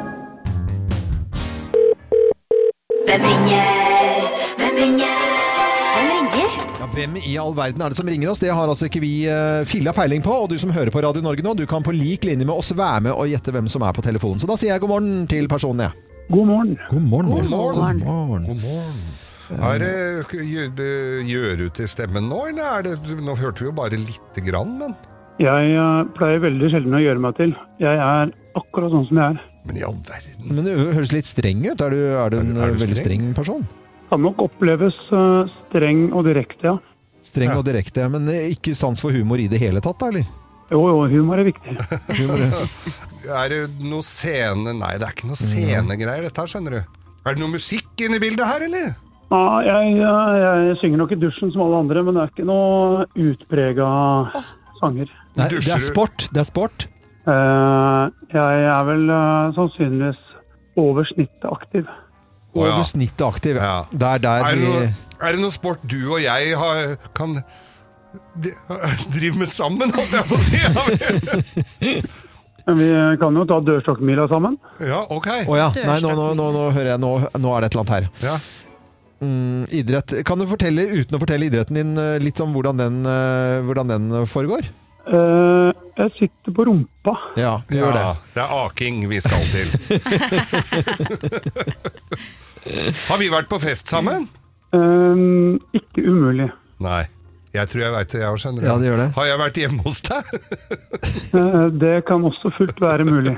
Hvem ringer? Hvem ringer? Hvem ringer? Ja, hvem i all verden er det som ringer oss? Det har altså ikke vi uh, filla peiling på. Og du som hører på Radio Norge nå, du kan på lik linje med oss være med og gjette hvem som er på telefonen. Så da sier jeg god morgen til personen, jeg. God morgen. God morgen. God morgen. God morgen. God morgen. Er det gjør, gjør ut til stemmen nå, eller er det Nå hørte vi jo bare lite grann, men Jeg uh, pleier veldig sjelden å gjøre meg til. Jeg er akkurat sånn som jeg er. Men i all verden. Men du høres litt streng ut. Er du, er du en Er du- er du uh, veldig streng? streng person? Kan nok oppleves uh, streng og direkte, ja. Streng Ja. og direkte, men ikke sans for humor i det hele tatt, da, eller? Jo, jo, humor er viktig. Humor, Er det noe scene Nei, det er ikke noe scenegreier, dette her, skjønner du. Er det noe musikk inne i bildet her, eller? Ja, jeg, uh, jeg synger nok i dusjen som alle andre, men det er ikke noe utprega sanger. Nei, det Dusjer er du? sport. Det er sport. Uh, jeg er vel uh, sannsynligvis over snittet aktiv. Å, ja. Over snittet aktiv. Ja. Det er der Er det, vi noe, er det noe sport du og jeg har, kan de, drive med sammen, holdt jeg på å si? Men vi kan jo ta dørstokkmila sammen. Ja, ok. Å ja. Nei, nå, nå, nå, nå hører jeg nå, nå er det et eller annet her. Ja. Mm, idrett. Kan du fortelle, uten å fortelle idretten din, eh, litt om hvordan den, eh, hvordan den foregår? Uh, jeg sitter på rumpa. Ja, du gjør det. Ja, det er aking vi skal til. Har vi vært på fest sammen? Uh, ikke umulig. Nei. Jeg tror jeg vet det, jeg også, skjønner. Ja, det gjør det. Har jeg vært hjemme hos deg? Uh, det kan også fullt være mulig.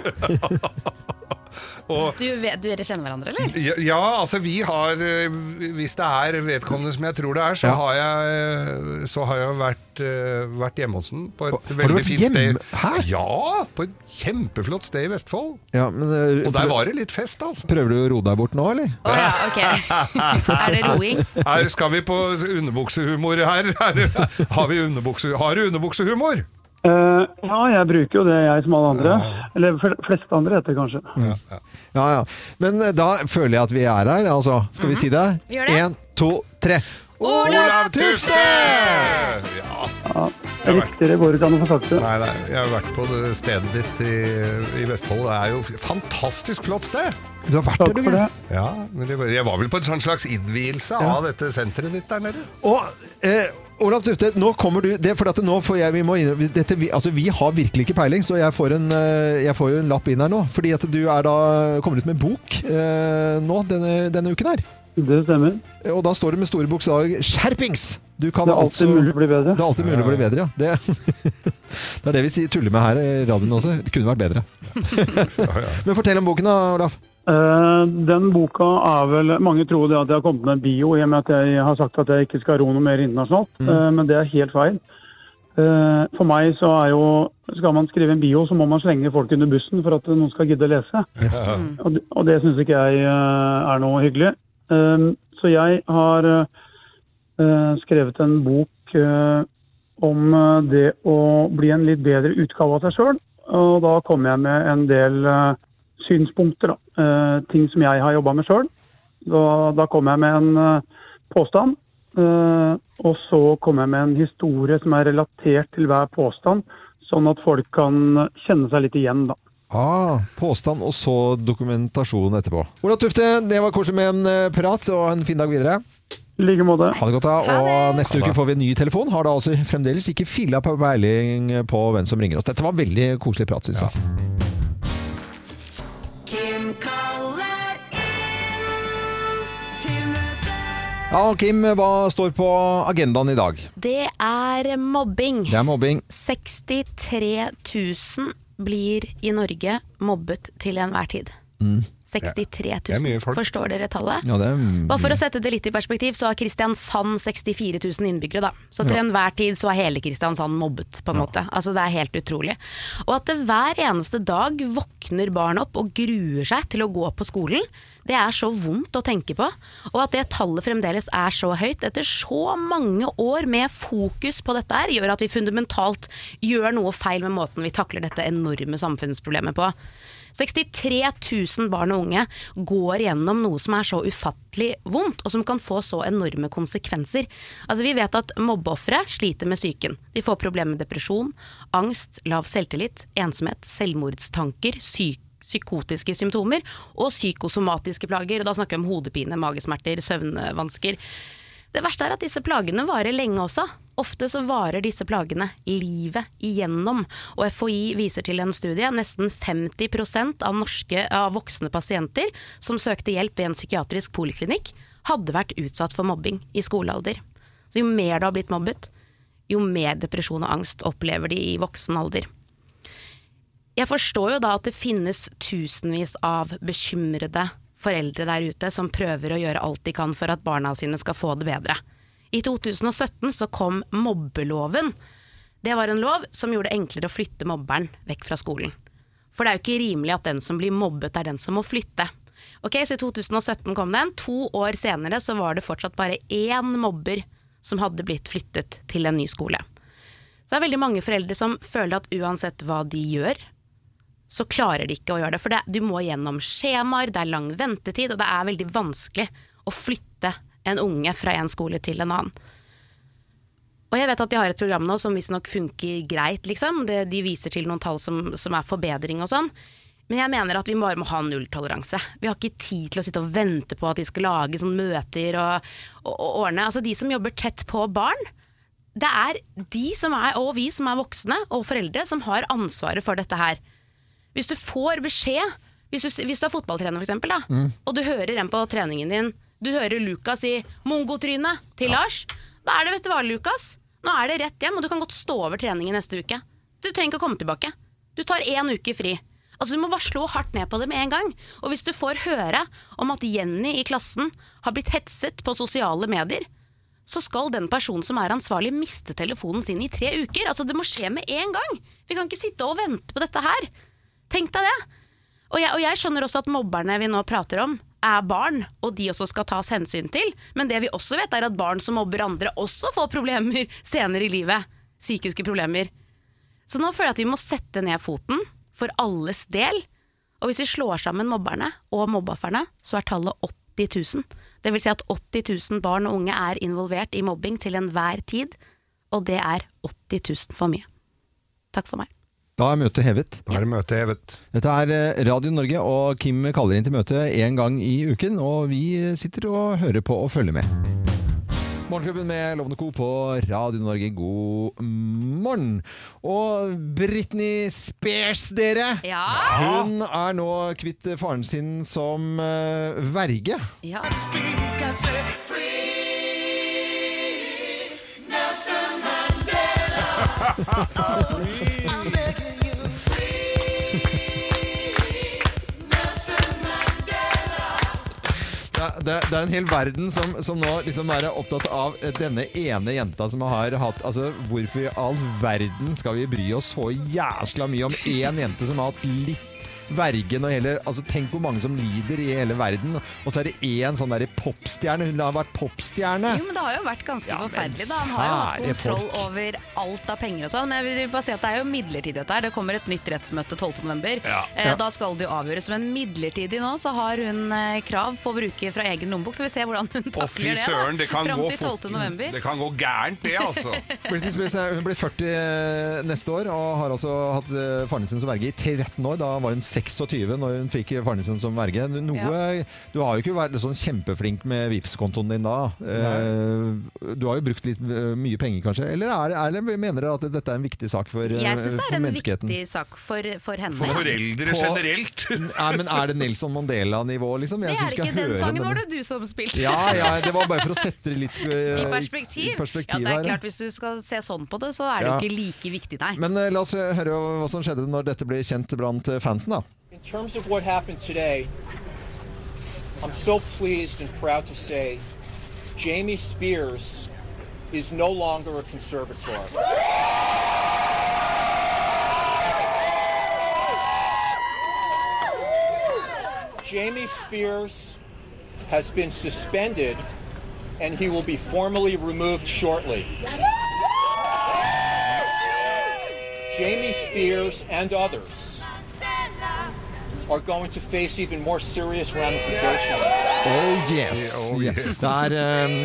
Og, Du, vet- du, dere kjenner hverandre, eller? ja, ja, altså vi har eh, hvis det er vedkommende som jeg tror det er, så Ja. har jeg eh, Så har jeg vært, eh, vært hjemme hos den på et Har du veldig vært fint hjemme? sted. Hæ? Ja, på et kjempeflott sted i Vestfold. Ja, men, eh, Og der prøv- var det litt fest, altså. Prøver du å roe deg bort nå, eller? Å ja, ok. Er det roing? Her skal vi på underbuksehumor her. her har, vi underbukse, har du underbuksehumor? Uh, ja, jeg bruker jo det, jeg som alle andre. Eller fl- fleste andre heter det kanskje. Ja, ja. Men eh, da føler jeg at vi er her. Altså, skal vi si det? Gjør det. En, to, tre. Olav Tufte! Ja. Ja, riktigere går ikke an å få sagt det. Nei, nei, jeg har vært på det stedet ditt i, i Vestfold. Det er jo et fantastisk flott sted. Du har vært Takk der, du. for det. Geir. Ja, men det, var- jeg var vel på en sånn slags innvielse Ja. av dette senteret ditt der nede. Og, eh, Olav Tufte, nå kommer du, det, for at nå får jeg, vi må inn, dette, vi, altså vi har virkelig ikke peiling, så jeg får en, jeg får jo en lapp inn her nå, fordi at du er da, kommer ut med en bok eh, nå, denne, denne uken her. Det stemmer. Og da står det med store bokstaver, skjerpings! Du kan det er alltid altså, mulig å bli bedre. Det er alltid mulig å bli bedre, ja. Det, det er det vi sier, tuller med her i radioen også, det kunne vært bedre. Men fortell om boken da, Olav. Uh, den boka er vel, mange tror det at jeg har kommet med en bio i og med at jeg har sagt at jeg ikke skal ro noe mer internasjonalt, mm. uh, men det er helt feil. Uh, for meg så er jo, skal man skrive en bio så må man slenge folk under bussen for at noen skal gidde å lese. Ja. Og, og det synes ikke jeg uh, er noe hyggelig. Uh, så jeg har uh, skrevet en bok uh, om uh, det å bli en litt bedre utgave av seg selv, og da kommer jeg med en del uh, synspunkter, da. Uh, ting som jeg har jobbet med selv. Da, da kommer jeg med en uh, påstand, uh, og så kommer jeg med en historie som er relatert til hver påstand, sånn at folk kan kjenne seg litt igjen, da. Ah, påstand og så dokumentasjon etterpå. Olav Tufte, det var koselig med en prat, og en fin dag videre. I like måte. Ha det godt da, og neste uke får vi en ny telefon. Har da altså fremdeles ikke filla på peiling på hvem som ringer oss. Dette var veldig koselig prat, synes jeg. Ja. Ja, Kim, hva står på agendaen i dag? Det er mobbing. Det er mobbing. sekstitre tusen blir i Norge mobbet til enhver tid. Mm. sekstitre tusen. Forstår dere tallet? Ja, det er... Bare for å sette det litt i perspektiv, så har Kristiansand sekstifire tusen innbyggere da. Så til ja. enhver tid så er hele Kristiansand mobbet på en ja. måte. Altså det er helt utrolig. Og at det hver eneste dag våkner barn opp og gruer seg til å gå på skolen, det er så vondt å tenke på. Og at det tallet fremdeles er så høyt etter så mange år med fokus på dette her, gjør at vi fundamentalt gjør noe feil med måten vi takler dette enorme samfunnsproblemet på. sekstitre tusen barn og unge går gjennom noe som er så ufattelig vondt, og som kan få så enorme konsekvenser. Altså vi vet at mobbeoffere sliter med psyken. De får problemer med depresjon, angst, lav selvtillit, ensomhet, selvmordstanker, syk psykotiske symptomer og psykosomatiske plager, og da snakker vi om hodepine, magesmerter, søvnvansker. Det verste er at disse plagene varer lenge også. Ofte så varer disse plagene livet igjennom, og F H I viser til en studie, nesten femti prosent av norske av voksne pasienter som søkte hjelp ved en psykiatrisk poliklinikk, hadde vært utsatt for mobbing i skolealder. Så jo mer du har blitt mobbet, jo mer depresjon og angst opplever de i voksen alder. Jeg forstår jo da at det finnes tusenvis av bekymrede foreldre der ute som prøver å gjøre alt de kan for at barna sine skal få det bedre. I to tusen og sytten så kom mobbeloven. Det var en lov som gjorde det enklere å flytte mobberen vekk fra skolen. For det er jo ikke rimelig at den som blir mobbet er den som må flytte. Ok, så i to tusen og sytten kom den. To år senere så var det fortsatt bare én mobber som hadde blitt flyttet til en ny skole. Så det er veldig mange foreldre som føler at uansett hva de gjør, så klarer de ikke å gjøre det. For det, du må gjennom skjemaer, det er lang ventetid, og det er veldig vanskelig å flytte en unge fra en skole til en annen. Og jeg vet at de har et program nå som visst nok funker greit, liksom. Det, de viser til noen tall som, som er forbedring og sånn. Men jeg mener at vi bare må ha nulltoleranse. Vi har ikke tid til å sitte og vente på at de skal lage sånne møter og, og, og ordne. Altså de som jobber tett på barn, det er de som er, og vi som er voksne og foreldre, som har ansvaret for dette her. Hvis du får beskjed, hvis du, hvis du er fotballtrener for eksempel, da, mm. og du hører en på treningen din, du hører Lukas si mongotryne til ja. Lars, da er det, vet du hva Lukas, nå er det rett hjem, og du kan godt stå over treningen neste uke. Du trenger ikke å komme tilbake. Du tar en uke fri. Altså du må bare slå hardt ned på det med en gang. Og hvis du får høre om at Jenny i klassen har blitt hetset på sosiale medier, så skal den personen som er ansvarlig miste telefonen sin i tre uker. Altså det må skje med en gang. Vi kan ikke sitte og vente på dette her. Tenk deg det. Og jeg, og jeg skjønner også at mobberne vi nå prater om er barn, og de også skal tas hensyn til. Men det vi også vet er at barn som mobber andre også får problemer senere i livet. Psykiske problemer. Så nå føler jeg at vi må sette ned foten for alles del. Og hvis vi slår sammen mobberne og mobbeofferne, så er tallet åtti tusen. Det vil si at åtti tusen barn og unge er involvert i mobbing til enhver tid. Og det er åtti tusen for mye. Takk for meg. Da er møtet hevet. Da er møtet hevet. Dette er Radio Norge, og Kim kaller inn til møte en gang i uken, og vi sitter og hører på og følger med. Morgenklubben med Lovende Co på Radio Norge. God morgen. Og Britney Spears, dere. Ja. Hun er nå kvitt faren sin som uh, verge. Ja. Det, det er en hel verden som, som nå liksom er opptatt av denne ene jenta som har hatt, altså hvorfor i all verden skal vi bry oss så jæsla mye om en jente som har hatt litt vergen og hele, altså tenk hvor mange som lider i hele verden, og så er det en sånn der popstjerne, hun har vært popstjerne. Jo, men det har jo vært ganske Ja, forferdelig da. Han har jo hatt kjære kontroll folk. over alt av penger og sånn, men jeg vil bare si at det er jo midlertidighet her. Det kommer et nytt rettsmøte tolvte november. Ja. Eh, Ja. Da skal det jo avgjøres, men midlertidig nå så har hun eh, krav på å bruke fra egen lommebok, så vi ser hvordan hun Å, fy takler det søren, da. det kan Frem gå til fort. tolvte november. Det kan gå gærent, det, altså. Britney Spears, hun blir førti neste år, og har altså hatt eh, faren sin som verge i tretten år. Da var hun seksogtyve når hun fikk faren sin som verge. Noe, du har jo ikke vært sånn kjempeflink med Vipps-kontoen din da. Eh, du har jo brukt litt eh, mye penger kanskje. Eller er, er det, mener dere at dette er en viktig sak for, eh, Jeg synes det for er en menneskeheten? viktig sak for, for henne. For foreldre På- generelt. Nei, men er det Nelson Mandela-nivå, liksom? Det Jeg er synes ikke jeg den hører sangen denne- var det du som spilte. Ja, ja, det var bare for å sette det litt eh, I perspektiv. i perspektiv Ja, det er her, ja. klart, hvis du skal se sånn på det, så er det Ja. jo ikke like viktig, nei. Men eh, la oss høre hva som skjedde når dette ble kjent blant eh, fansen da. In terms of what happened today, I'm so pleased and proud to say Jamie Spears is no longer a conservator. Jamie Spears has been suspended and he will be formally removed shortly. Jamie Spears and others are going to face even more serious ramifications. Oh yes. Oh, yes. Det er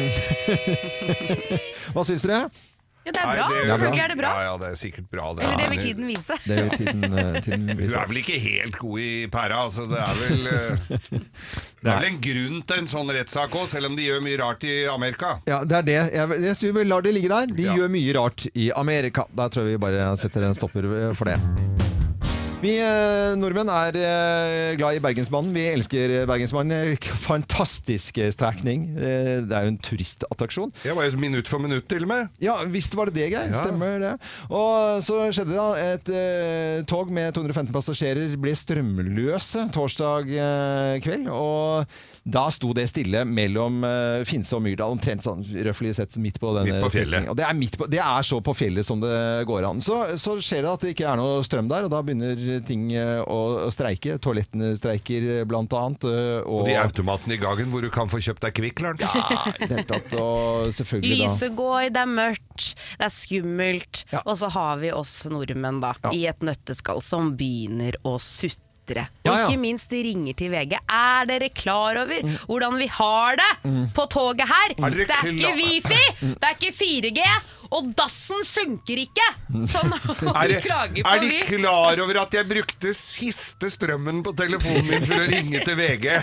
eh, Hva syns dere? Ja, det er bra. Nei, Selvfølgelig er det bra. Ja, ja, det er sikkert bra. Det Eller det er- vil tiden vise. Det vil tiden, eh, tiden Hun vise. er vel ikke helt god i pæra, altså. Det er vel eh, Det er vel en grunn til en sånn rettssak òg, selv om de gjør mye rart i Amerika. Ja, det er det. Jeg, jeg synes vi lar det ligge der. De Ja. gjør mye rart i Amerika. Da tror jeg vi bare setter en stopper for det. Vi eh, nordmenn er eh, glad i Bergensbanen. Vi elsker Bergensbanen. Fantastisk eh, strekning. Eh, det er jo en turistattraksjon. Det var jo et minutt for minutt til og med. Ja, visst var det det, Geir. Ja. Stemmer det. Og så skjedde det da et eh, tog med to hundre og femten passasjerer ble strømløse torsdag eh, kveld. Og da sto det stille mellom eh, Finse og Myrdal, omtrent sånn røffelig sett midt på denne Midt på fjellet. strekningen. Og det er, midt på, det er så på fjellet som det går an. Så, så skjer det at det ikke er noe strøm der, og da begynner ting eh, å, å streike. Toalettene streiker blant annet. eh, Og, Og de automatene i gangen hvor du kan få kjøpt deg Kvikk Lunsj. Ja, i det hele tatt. Og selvfølgelig da Lyset går, det er mørkt, det er skummelt, Ja. og så har vi oss nordmenn da, Ja. i et nøtteskall som begynner å sutre. Og Ja, ja. ikke minst ringer til V G. Er dere klar over hvordan vi har det på toget her? Er dere Det er ikke klar- wifi, det er ikke fire G, og dassen funker ikke! Sånn Er, de det, klager på er de vi. klar over at jeg brukte siste strømmen på telefonen min for å ringe til V G?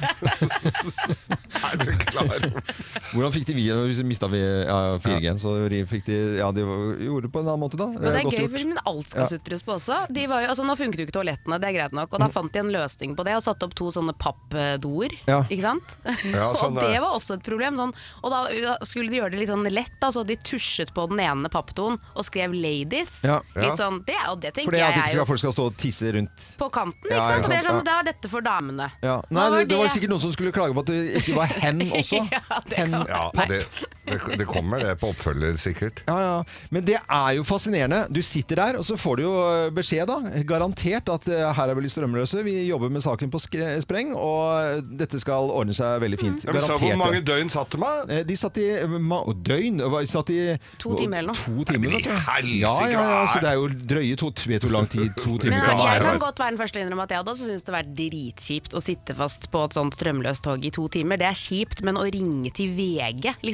Er dere klar over? Hvordan fikk de vi, hvis mistet vi ja, fire G-en, så de fikk de, ja, de gjorde det på en annen måte da. Men det er Godt gøy, gjort. for men alt skal Ja. sutres på også. De var jo, altså, nå funket jo ikke toalettene, det er greit nok. Og da fant de en løsning på det, og satte opp to sånne pappdoer. Ja. Ikke sant? Ja, sånn og det er. var også et problem. Sånn, og da da skulle de gjøre det litt sånn lett. Altså, de tusjet på den ene pappdoen og skrev 'ladies'. Ja. Ja. Litt sånn, det, og det For tenker det at jeg ikke er jo folk skal stå og tisse rundt. på kanten. Ikke Ja, sant? ikke Og det er sant? sånn, da er dette for damene. Ja. Nå Nei, var det, det var det- sikkert noen som skulle klage på at det ikke var hen også. Ja, det hen. kan- Ja, det, det, det kommer det på oppfølger, sikkert. Ja, ja. Men det er jo fascinerende. Du sitter der, og så får du jo beskjed da, garantert at eh, her er vi litt strømløse. Vi jobber med saken på skre- spreng, og dette skal ordne seg veldig fint. Ja, men så, hvor Garantert. mange døgn satt de med? Eh, De satt i ma døgn. De satt i To timer eller noe. To timer, men i vet du. helsike, Ja, ja, ja, hva er- så det er jo drøye to Vet du hvor lang tid to timer Men kan jeg være? kan godt være den første å innrømme at jeg hadde også syntes det var dritkjipt å sitte fast på et sånt strømløst tog i to timer. Det er kjipt, men å ringe til V G liksom, og klage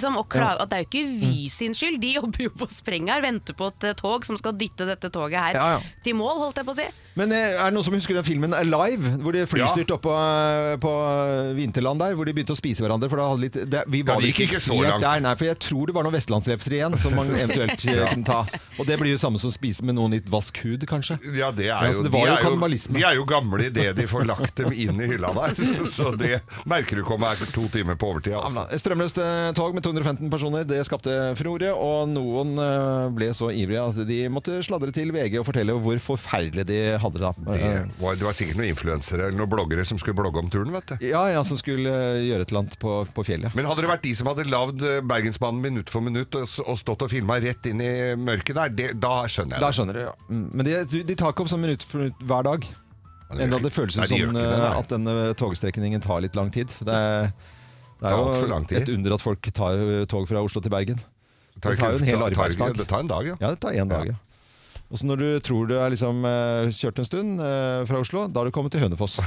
lage, at det er jo ikke Vy sin skyld. De jobber jo på spreng her, venter på et tog som skal dytte dette toget her ja, ja. til mål, holdt jeg på å si. Men er det noen som husker den filmen Alive, hvor de flystyrte opp på, på Vinterland der, hvor de begynte å spise hverandre, for da hadde litt, det, vi var ja, ikke, ikke helt der, nei, for jeg tror det var noen vestlandsrefser igjen, som man eventuelt ja. kunne ta. Og det blir jo samme som å spise med noen litt vask hud, kanskje. Ja, det er jo, ja, det var de, jo kannibalisme. De er jo gamle i det de får lagt dem inn i hylla der, så det merker du kommer her to timer på overtid. Altså. Ja, strømløst tog med to hundre og femten personer, det skapte furore, og noen ble så ivrige at de måtte sladre til V G og fortelle hvor forferdelig de hadde det. Det var, det var sikkert noen influensere eller noen bloggere som skulle blogge om turen, vet du. Ja, ja, som skulle gjøre et eller annet på, på fjellet. Men hadde det vært de som hadde lavd Bergensbanen minutt for minutt og, og stått og filmet rett inn i mørket der, det, da skjønner jeg det. Da skjønner du, ja. Men de, de tar ikke opp sånn minutt for minutt hver dag. Enda det føles nei, de som det, at denne togstrekningen tar litt lang tid. Det er, det er jo et under at folk tar tog fra Oslo til Bergen. Det tar, det tar jo en hel arbeidsdag. Det tar en dag, ja. Ja, det tar en dag, ja. Og så når du tror du er liksom uh, kjørt en stund uh, fra Oslo, da har du kommet til Hønefoss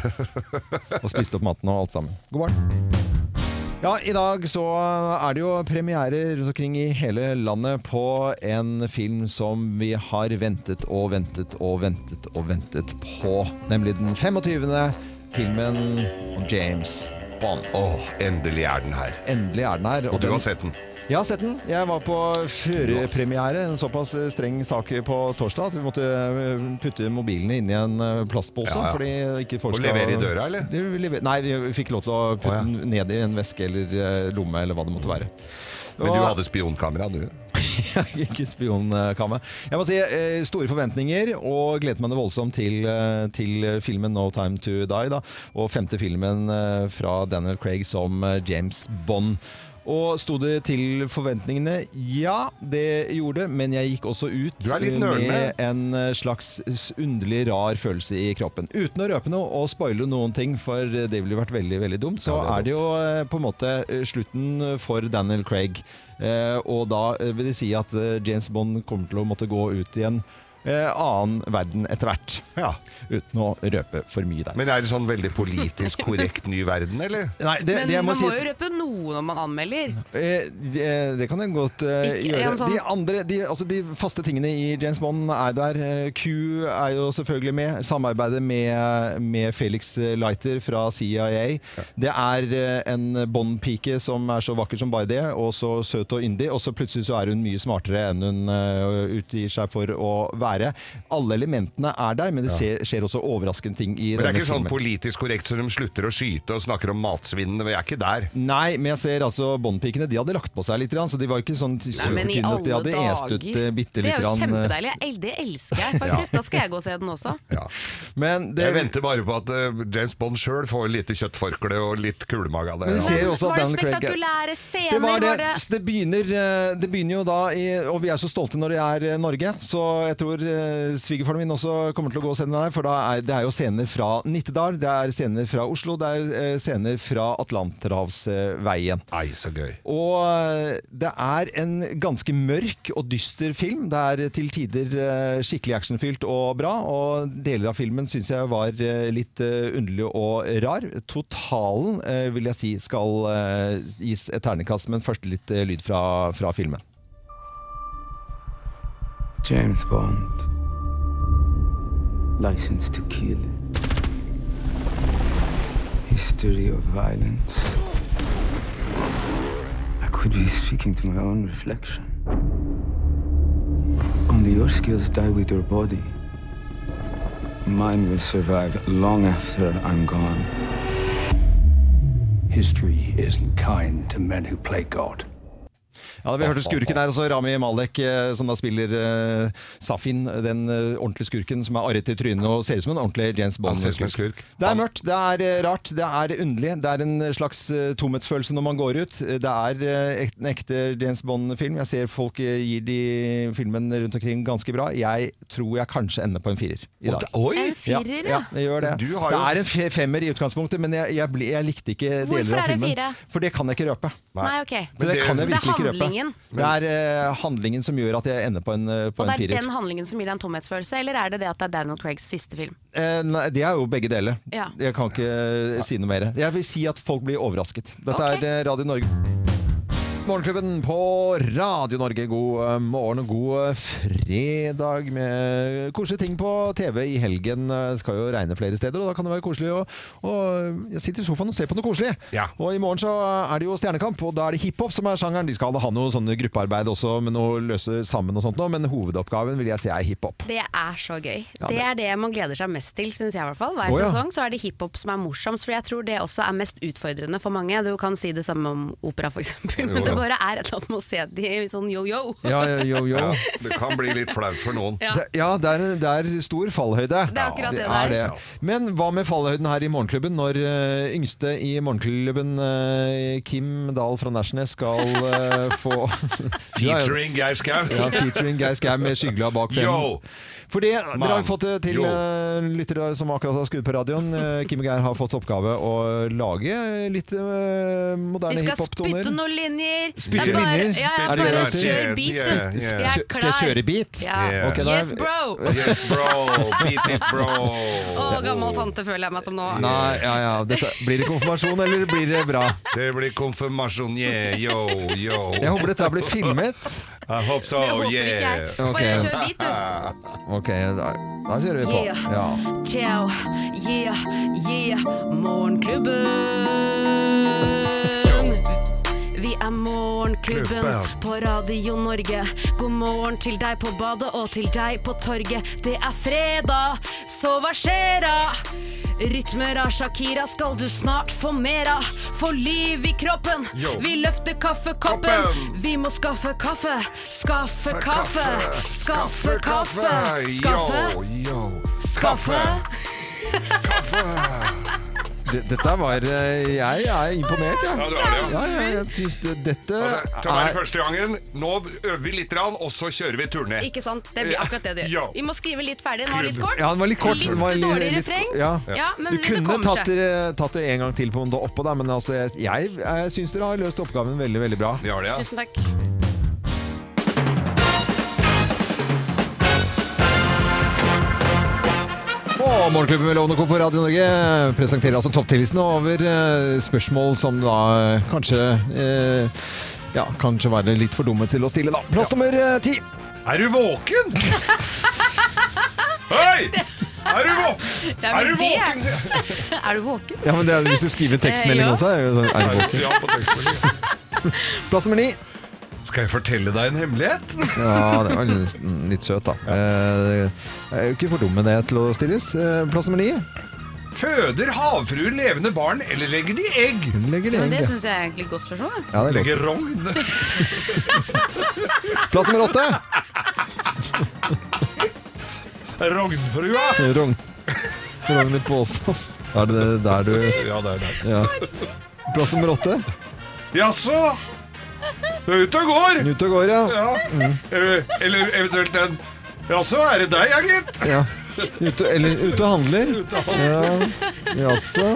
og spist opp maten og alt sammen. God morgen. Ja, i dag så er det jo premierer rundt omkring i hele landet på en film som vi har ventet og ventet og ventet og ventet på. Nemlig den femogtyvende filmen om James Bond. Åh, endelig er den her. Endelig er den her. Og, og du den, har sett den? Jeg har sett den. Jeg var på førerpremiere, en såpass streng sak på torsdag at vi måtte putte mobilene inn i en plastpose. Ja, ja. Fordi ikke folk skal... Og levere i døra, eller? Lever... Nei, vi fikk lov til å putte den oh, ja. ned i en veske eller lomme, eller hva det måtte være. Men du hadde spionkamera, du? Ikke spionkamera. Jeg må si store forventninger, og gleder meg det voldsomt til, til filmen No Time to Die, da, og femte filmen fra Daniel Craig som James Bond. Og sto det til forventningene? Ja, det gjorde det, men jeg gikk også ut med en slags underlig rar følelse i kroppen. Uten å røpe noe og spoile noen ting, for det ville vært veldig, veldig dumt, så ja, det er, er det jo på en måte slutten for Daniel Craig. Og da vil det si at James Bond kommer til å måtte gå ut igjen Eh, annen verden etter hvert, ja. uten å røpe for mye der. Men er det sånn veldig politisk korrekt ny verden, eller? Nei, det, Men det jeg må man si må jo røpe noe når man anmelder. Eh, det, det kan jeg godt eh, Ikke, gjøre. sånn... De, andre, de, altså de faste tingene i James Bond er der. Q er jo selvfølgelig med. Samarbeidet med, med Felix Leiter fra C I A. Ja. Det er en Bond-pike som er så vakker som bare det, og så søt og yndig, og så plutselig så er hun mye smartere enn hun uh, utgir seg for å være. Alle elementene er der, men det skjer, skjer også overraskende ting i denne filmen. Men det er ikke sånn politisk korrekt så de slutter å skyte og snakker om matsvinnene, vi er ikke der. Nei, men jeg ser altså Bond-pikene, de hadde lagt på seg litt, så de var ikke sånn supertynne at de hadde est ut bitte litt. Det er jo kjempedeilig, det elsker jeg faktisk, da skal jeg gå og se den også. Ja. Men det... Jeg venter bare på at uh, James Bond selv får litt kjøttforkle og litt kulemage av det. Men, men også var det spektakulære scener? Det, var det, var det... Det, begynner, det begynner jo da, i, og vi er så stolte når det er Norge, så jeg tror svigerfaren min også kommer til å gå og se den her, for da er, det er jo scener fra Nittedal, det er scener fra Oslo, det er scener fra Atlanterhavsveien. Ei, så gøy. Og det er en ganske mørk og dyster film. Det er til tider skikkelig actionfylt og bra, og deler av filmen synes jeg var litt underlig og rar. Totalen vil jeg si skal gis et ternekast, men først litt lyd fra, fra filmen. James Bond, License to Kill, History of Violence. I could be speaking to my own reflection. Only your skills die with your body. Mine will survive long after I'm gone. History isn't kind to men who play God. Ja, vi hørte skurken her også, Rami Malek, som da spiller uh, Safin, den uh, ordentlige skurken som er arret i trynet og ser ut som en ordentlig James Bond-skurk. Det er mørkt, det er uh, rart, det er underlig, det er en slags uh, tomhetsfølelse når man går ut. Det er uh, en ekte James Bond-film. Jeg ser folk uh, gir de filmen rundt omkring ganske bra. Jeg tror jeg kanskje ender på en firer i dag. Oi! En firer, ja. Ja, jeg gjør det. Det er en femmer i utgangspunktet, men jeg, jeg, ble, jeg likte ikke Hvorfor deler av filmen. Hvorfor er det fire? For det kan jeg ikke røpe. Nei, ok. Det, det kan jeg virkelig ikke røpe. Det er uh, handlingen som gjør at jeg ender på en, uh, på og en firer. Og det er den handlingen som gir deg en tomhetsfølelse, eller er det det at det er Daniel Craigs siste film? Uh, nei, det er jo begge deler. Ja. Jeg kan ikke uh, si noe mer. Jeg vil si at folk blir overrasket. Dette okay. er uh, Radio Norge. Morgenklubben på Radio Norge. God morgen og god fredag med koselige ting på T V i helgen. Det skal jo regne flere steder, og da kan det være koselig å, å sitte i sofaen og se på noe koselig. Ja. Og i morgen så er det jo Stjernekamp, og da er det hiphop som er sjangeren. De skal ha noe sånne gruppearbeid også med noe løse sammen og sånt nå, men hovedoppgaven vil jeg si er hiphop. Det er så gøy. Ja, det... det er det man gleder seg mest til, synes jeg i hvert fall. Hver oh, ja. sesong så er det hiphop som er morsomst, for jeg tror det også er mest utfordrende for mange. Du kan si det samme om opera for eksempel, men det bare er et eller annet med å se de sånn yo-yo. Ja, yo-yo. Ja, det kan bli litt flaut for noen. Ja, det, ja det, er, det er stor fallhøyde. Det er akkurat det, ja, det, det er det. Men hva med fallhøyden her i Morgenklubben når uh, yngste i Morgenklubben uh, Kim Dahl fra Nærsnes skal uh, få Featuring Geir Skau. Ja, featuring Geir Skau med skyggla bak frem. Fordi Man. Dere har fått det til uh, lyttere som akkurat har skutt på radioen. Uh, Kim og Geir har fått oppgave å lage litt uh, moderne hiphop-toner. Vi skal spytte noen linjer. Spytte linjer? Ja, ja, er det bare det kjør beat, du. Yeah, yeah. Jeg er klar. Skal jeg kjøre beat? Ja. Yeah. Okay, da, yes, bro! Yes, bro! Beat it, bro! Å, gammel tante føler jeg meg som nå. Nei, ja, ja. Dette, blir det konfirmasjon, eller blir det bra? Det blir konfirmasjon, yeah, yo, yo. Jeg håper dette blir filmet. I hope so, yeah. Bare kjør beat, du. Ok, da, da kjører vi på. Yeah. Ja. Ciao, yeah, yeah, Morgenklubben. Vi er Morgenklubben på Radio Norge. God morgen til deg på badet og til deg på torget. Det er fredag, så hva skjer da? Rytmer av Shakira skal du snart få mer av. Få liv i kroppen, Yo. Vi løfter kaffekoppen. Vi må skaffe kaffe, skaffe kaffe, skaffe kaffe, skaffe, skaffe Kaffe. Dette var Jeg er imponert, ja. Ja, du er det, ja. ja, ja jeg synes det, dette ja, det kan være er første gangen. Nå øver vi litt, og så kjører vi turné. Ikke sant, det blir akkurat det du gjør. Ja. Vi må skrive litt ferdig, den var litt kort. Ja, den var litt kort. Litt Den var dårlig litt- refreng. Ja. Ja, men Du det kunne kommer tatt seg. det, tatt det en gang til på det oppå der, men altså, jeg, jeg, jeg synes dere har løst oppgaven veldig, veldig bra. Vi har det, ja. Tusen takk. Og Morgenklubben med Lovende Co på Radio Norge presenterer altså topptillitsen over eh, spørsmål som da eh, kanskje eh, ja, kanskje være litt for dumme til å stille da. Plass nummer eh, ti. Er du våken? Hei! Er du våken? Ja, Er du men det våken? er- Er du våken? Ja, men det er, hvis du skriver tekstmelding Eh, ja. også, er jo sånn, er du våken? Ja, på tekstmelding. Plass nummer ni. Skal jeg fortelle deg en hemmelighet? Ja, det var litt, litt søt da. Eh, jeg er jo ikke for dum med det til å stilles. Eh, plass nummer ni. Føder havfruer levende barn, eller legger de egg? Hun legger det Men det egg. synes jeg er egentlig et godt spørsmål. da. Ja, det er Legger godt. rogn. Plass nummer åtte. Rognfrua. Rogn. Rogn i påsen. Er det der du... Ja, det er det. Ja. Plass nummer åtte. Jaså? Du er ute og går. Ut og går, ja. Ja. Eller, eller eventuelt en Jaså, er det deg, ja, gitt? Ja. Ute, eller ute og handler. Ute og handler. Ja, jaså.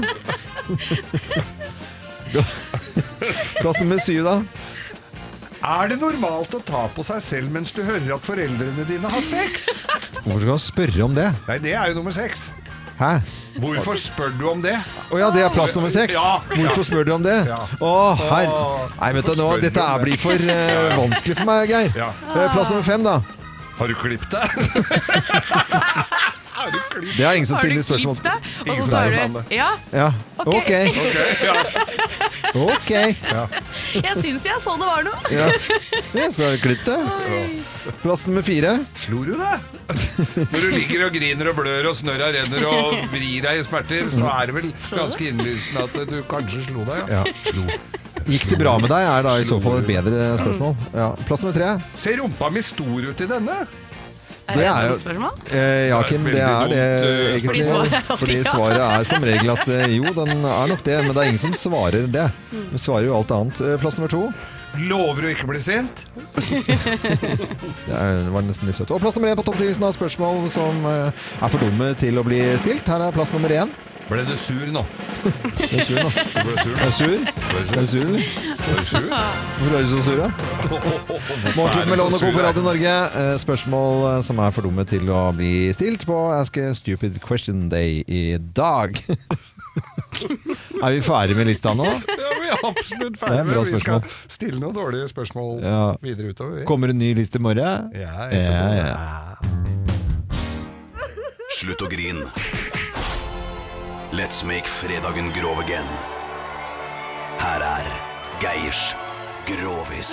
Plass nummer syv, da. Er det normalt å ta på seg selv mens du hører at foreldrene dine har sex? Hvorfor skal han spørre om det? Nei, det er jo nummer seks. Hæ? Hvorfor spør du om det? Å ja, det er plass nummer seks. Ja. Hvorfor spør du om det? Ja. Å, her. Nei, vet du nå, Hvorfor spør dette du om er det? blir for eh, vanskelig for meg, Geir. Ja. Eh, Plass nummer fem, da. Har du klippet deg? Har du klippet Det er ingen som Har du stiller spørsmål. klippet deg? Og Ingen så som svarer er du med. ja. Ja, ok. Ok, ja. Ok. Jeg syns jeg så det var noe. Ja, ja så klipp det. Plass nummer fire. Slo du deg? Når du ligger og griner og blør og snørra renner og vrir deg i smerter, så er det vel ganske innlysende at du kanskje slo deg, ja. Ja. Slo. Gikk det bra med deg, er da i så fall et bedre spørsmål. Ja. Plass nummer tre. Ser rumpa mi stor ut i denne? Er Det det er et jo dumt spørsmål? eh, Ja, Kim, det er det egentlig. Fordi svaret er alltid Fordi ja. svaret er som regel at eh, jo, den er nok det, men det er ingen som svarer det. Vi svarer jo alt annet. Eh, Plass nummer to. Lover å ikke bli sint? Det er- var nesten litt søtt. Og plass nummer én på topptillitsen av spørsmål som eh, er for dumme til å bli stilt. Her er plass nummer én. Ble du sur nå? Jeg er sur nå. Du ble sur Er du sur? Er du sur, eller? Ble du sur? Hvorfor er du så sur, da? Morgenklubben med Lovende Co på Radio Norge. Eh, Spørsmål eh, som er for dumme til å bli stilt på Ask a Stupid Question Day i dag. Er vi ferdig med lista nå? Ja, vi absolutt Det ferdig er bra med. Vi skal spørsmål. stille noen dårlige spørsmål Ja. videre utover. vi. Kommer en ny liste i morgen? Ja, ja, ja. Slutt å grin. Let's make fredagen grov again. Her er Geirs Grovis.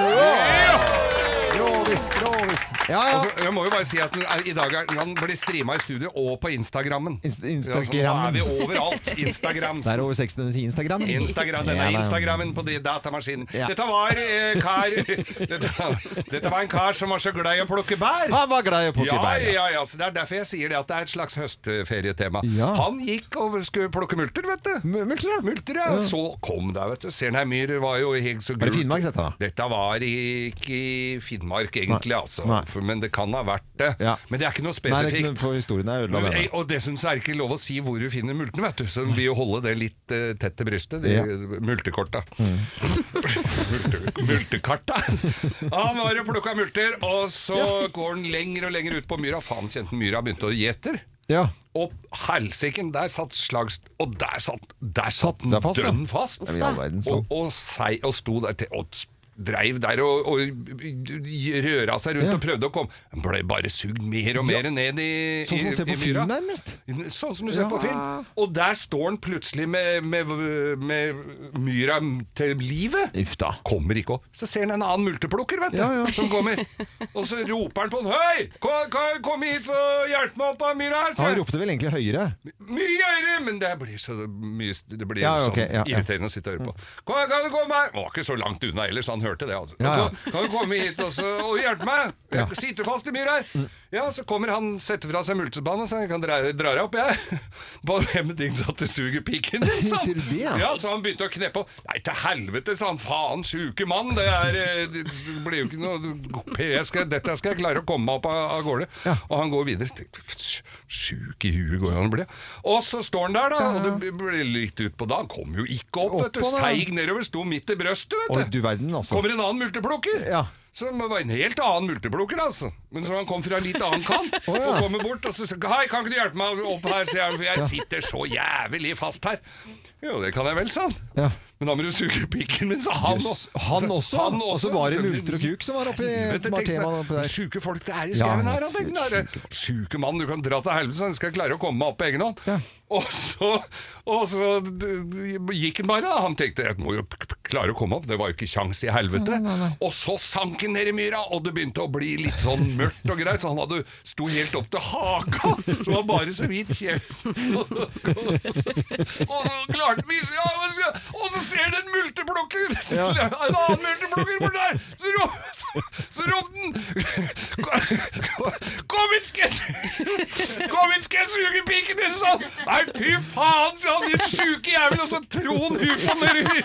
Grovis, grovis. Ja, ja. Altså, jeg må jo bare si at den er, i dag er, han blir streamet i studio og på Instagrammen. Inst Ja, så nå er vi overalt. Instagram. Det er over seksti i Instagram. Instagram, denne Ja, det er- Instagrammen på de datamaskinen. Ja. Dette var eh, kar dette, dette var en kar som var så glad i å plukke bær. Han var glad i å plukke ja, bær, ja. Ja, ja, så det er derfor jeg sier det at det er et slags høstferietema. Ja. Han gikk og skulle plukke multer, vet du. Multer, ja. Multer, ja. Ja. Så kom det, vet du. Sernheimyr var jo helt så Var det gult. Finnmark, dette da? Dette var ikke i Finnmark egentlig, altså. Nei. For, men det kan ha vært det. Ja. Men det er ikke noe Nei, det er ikke spesifikt. noe for historien er ødela Men, denne. eh, og dessuten så er det ikke lov å si hvor du finner multen, vet du. Så vi jo holde det litt eh, tett til brystet, de Ja. multekorta. Multe, multekarta. Han var og plukka multer, og så går han lenger og lenger ut på myra. Faen, kjente myra begynte å gjeter. Ja. Og helsike, der satt slags... Og der satt, der satt Satt seg fast, ja. dønn fast. Ja, i all verdens land. og, og, sei, og sto der til... Og dreiv der og, og røra seg rundt Ja. og prøvde å komme. Han ble bare sugd mer og mer Ja. ned i, Sånn som i, å se på i myra. film nærmest. Sånn som du ser Ja. på film. Og der står han plutselig med, med, med myra til livet. Uff da. Kommer ikke opp. Så ser han en annen multeplukker, vet du, Ja, ja. som kommer. Og så roper han på han, «Høy! Kom, kom, kom hit og hjelp meg opp av myra her!» Han ropte vel egentlig høyere. Mye høyere, men det blir så mye Det blir Ja, sånn ok, ja, ja. irriterende å sitte og høre på. Kom, kan du komme her? Han var ikke så langt unna ellers, han hørte det. Altså. Ja, ja. Kan, kan du komme hit også, og hjelpe meg? Jeg Ja. sitter fast i myra her. Ja, så kommer han, setter fra seg multebanen, så jeg kan dra, dra deg opp, jeg. Bare med ting så at det suger pikken din, sa han. Sier du det, ja? Ja, så han begynte å kneppe opp. Nei, til helvete, sa han. Faen, sjuke mann. Det er eh, Det blir jo ikke noe jeg skal, Dette skal jeg klare å komme meg opp av, av gårde. Ja. Og han går videre. Sjuk i huet går han og blir. Og så står han der, da. Og det blir litt utpå da. Han kom jo ikke opp, vet du. Oppå, da. Seig nedover, sto midt i brøstet, vet Oi, du. du verden, altså. Kommer en annen multeplukker. Ja. Så det var en helt annen multeplukker, altså. Men så han kom fra litt annen kant, Å, ja. og kommer bort og så sier «Hei, kan ikke du hjelpe meg opp her?» sier han, for jeg sitter så jævlig fast her. Jo, det kan jeg vel, sa han. Ja. Men da må du suge pikken min, sa han. Jøss, også. han Så- også? Han Og så var det multer og kuk som var oppi- Helvete, som var tenkte jeg. tema oppi der. Sjuke folk det er i Ja, skauen ja, her, han tenkte sjuke der. Sjuke mann, du kan dra til helvete, så han skal klare å komme meg opp på egen hånd. Ja. Og så, og så d- d- gikk han bare, da. Han tenkte, jeg må jo k- k- klare å komme opp, det var jo ikke sjans i helvete. Og så sank han ned i myra, og det begynte å bli litt sånn mørkt og greit, så han hadde sto helt opp til haka, så var bare så vidt kjell. Og så, og så klarte vi, ja, hva skal- og så ser du en multeplukker, Ja. en annen multeplukker bort der, så, ro, så, så ropte den, kom hit, skal jeg, kom hit, skal jeg suge piken din, sa han. Nei, fy faen, sa han, din sjuke jævel, og så tro han ut på ned i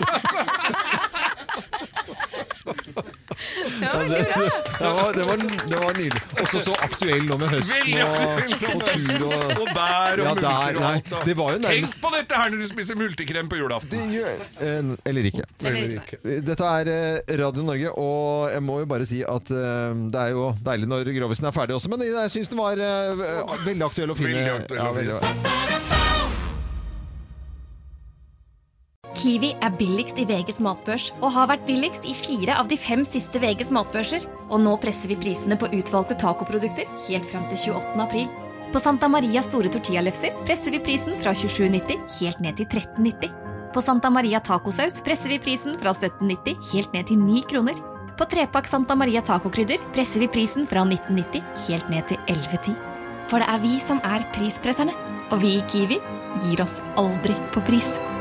Ja, det, det, var, det, var, det var nydelig. Også så aktuell nå med høsten Veldig aktuell og, nå og med tur og, og bær og ja, multer der, og nei, alt, da. det var jo nærmest Tenk på dette her når du spiser multekrem på julaften. det gjør, eh, Eller ikke. Eller ikke. Dette er eh, Radio Norge, og jeg må jo bare si at eh, det er jo deilig når Grovisen er ferdig også, men jeg syns den var eh, veldig aktuell og fin. Veldig aktuell og fin. Ja, veldig- Kiwi er billigst i V G's matbørs og har vært billigst i fire av de fem siste V G's matbørser. Og nå presser vi prisene på utvalgte tacoprodukter helt frem til tjueåttende april. På Santa Maria store tortillalefser presser vi prisen fra tjuesju nitti helt ned til tretten nitti. På Santa Maria tacosaus presser vi prisen fra sytten nitti helt ned til ni kroner. På trepakk Santa Maria tacokrydder presser vi prisen fra nitten nitti helt ned til elleve ti. For det er vi som er prispresserne, og vi i Kiwi gir oss aldri på pris.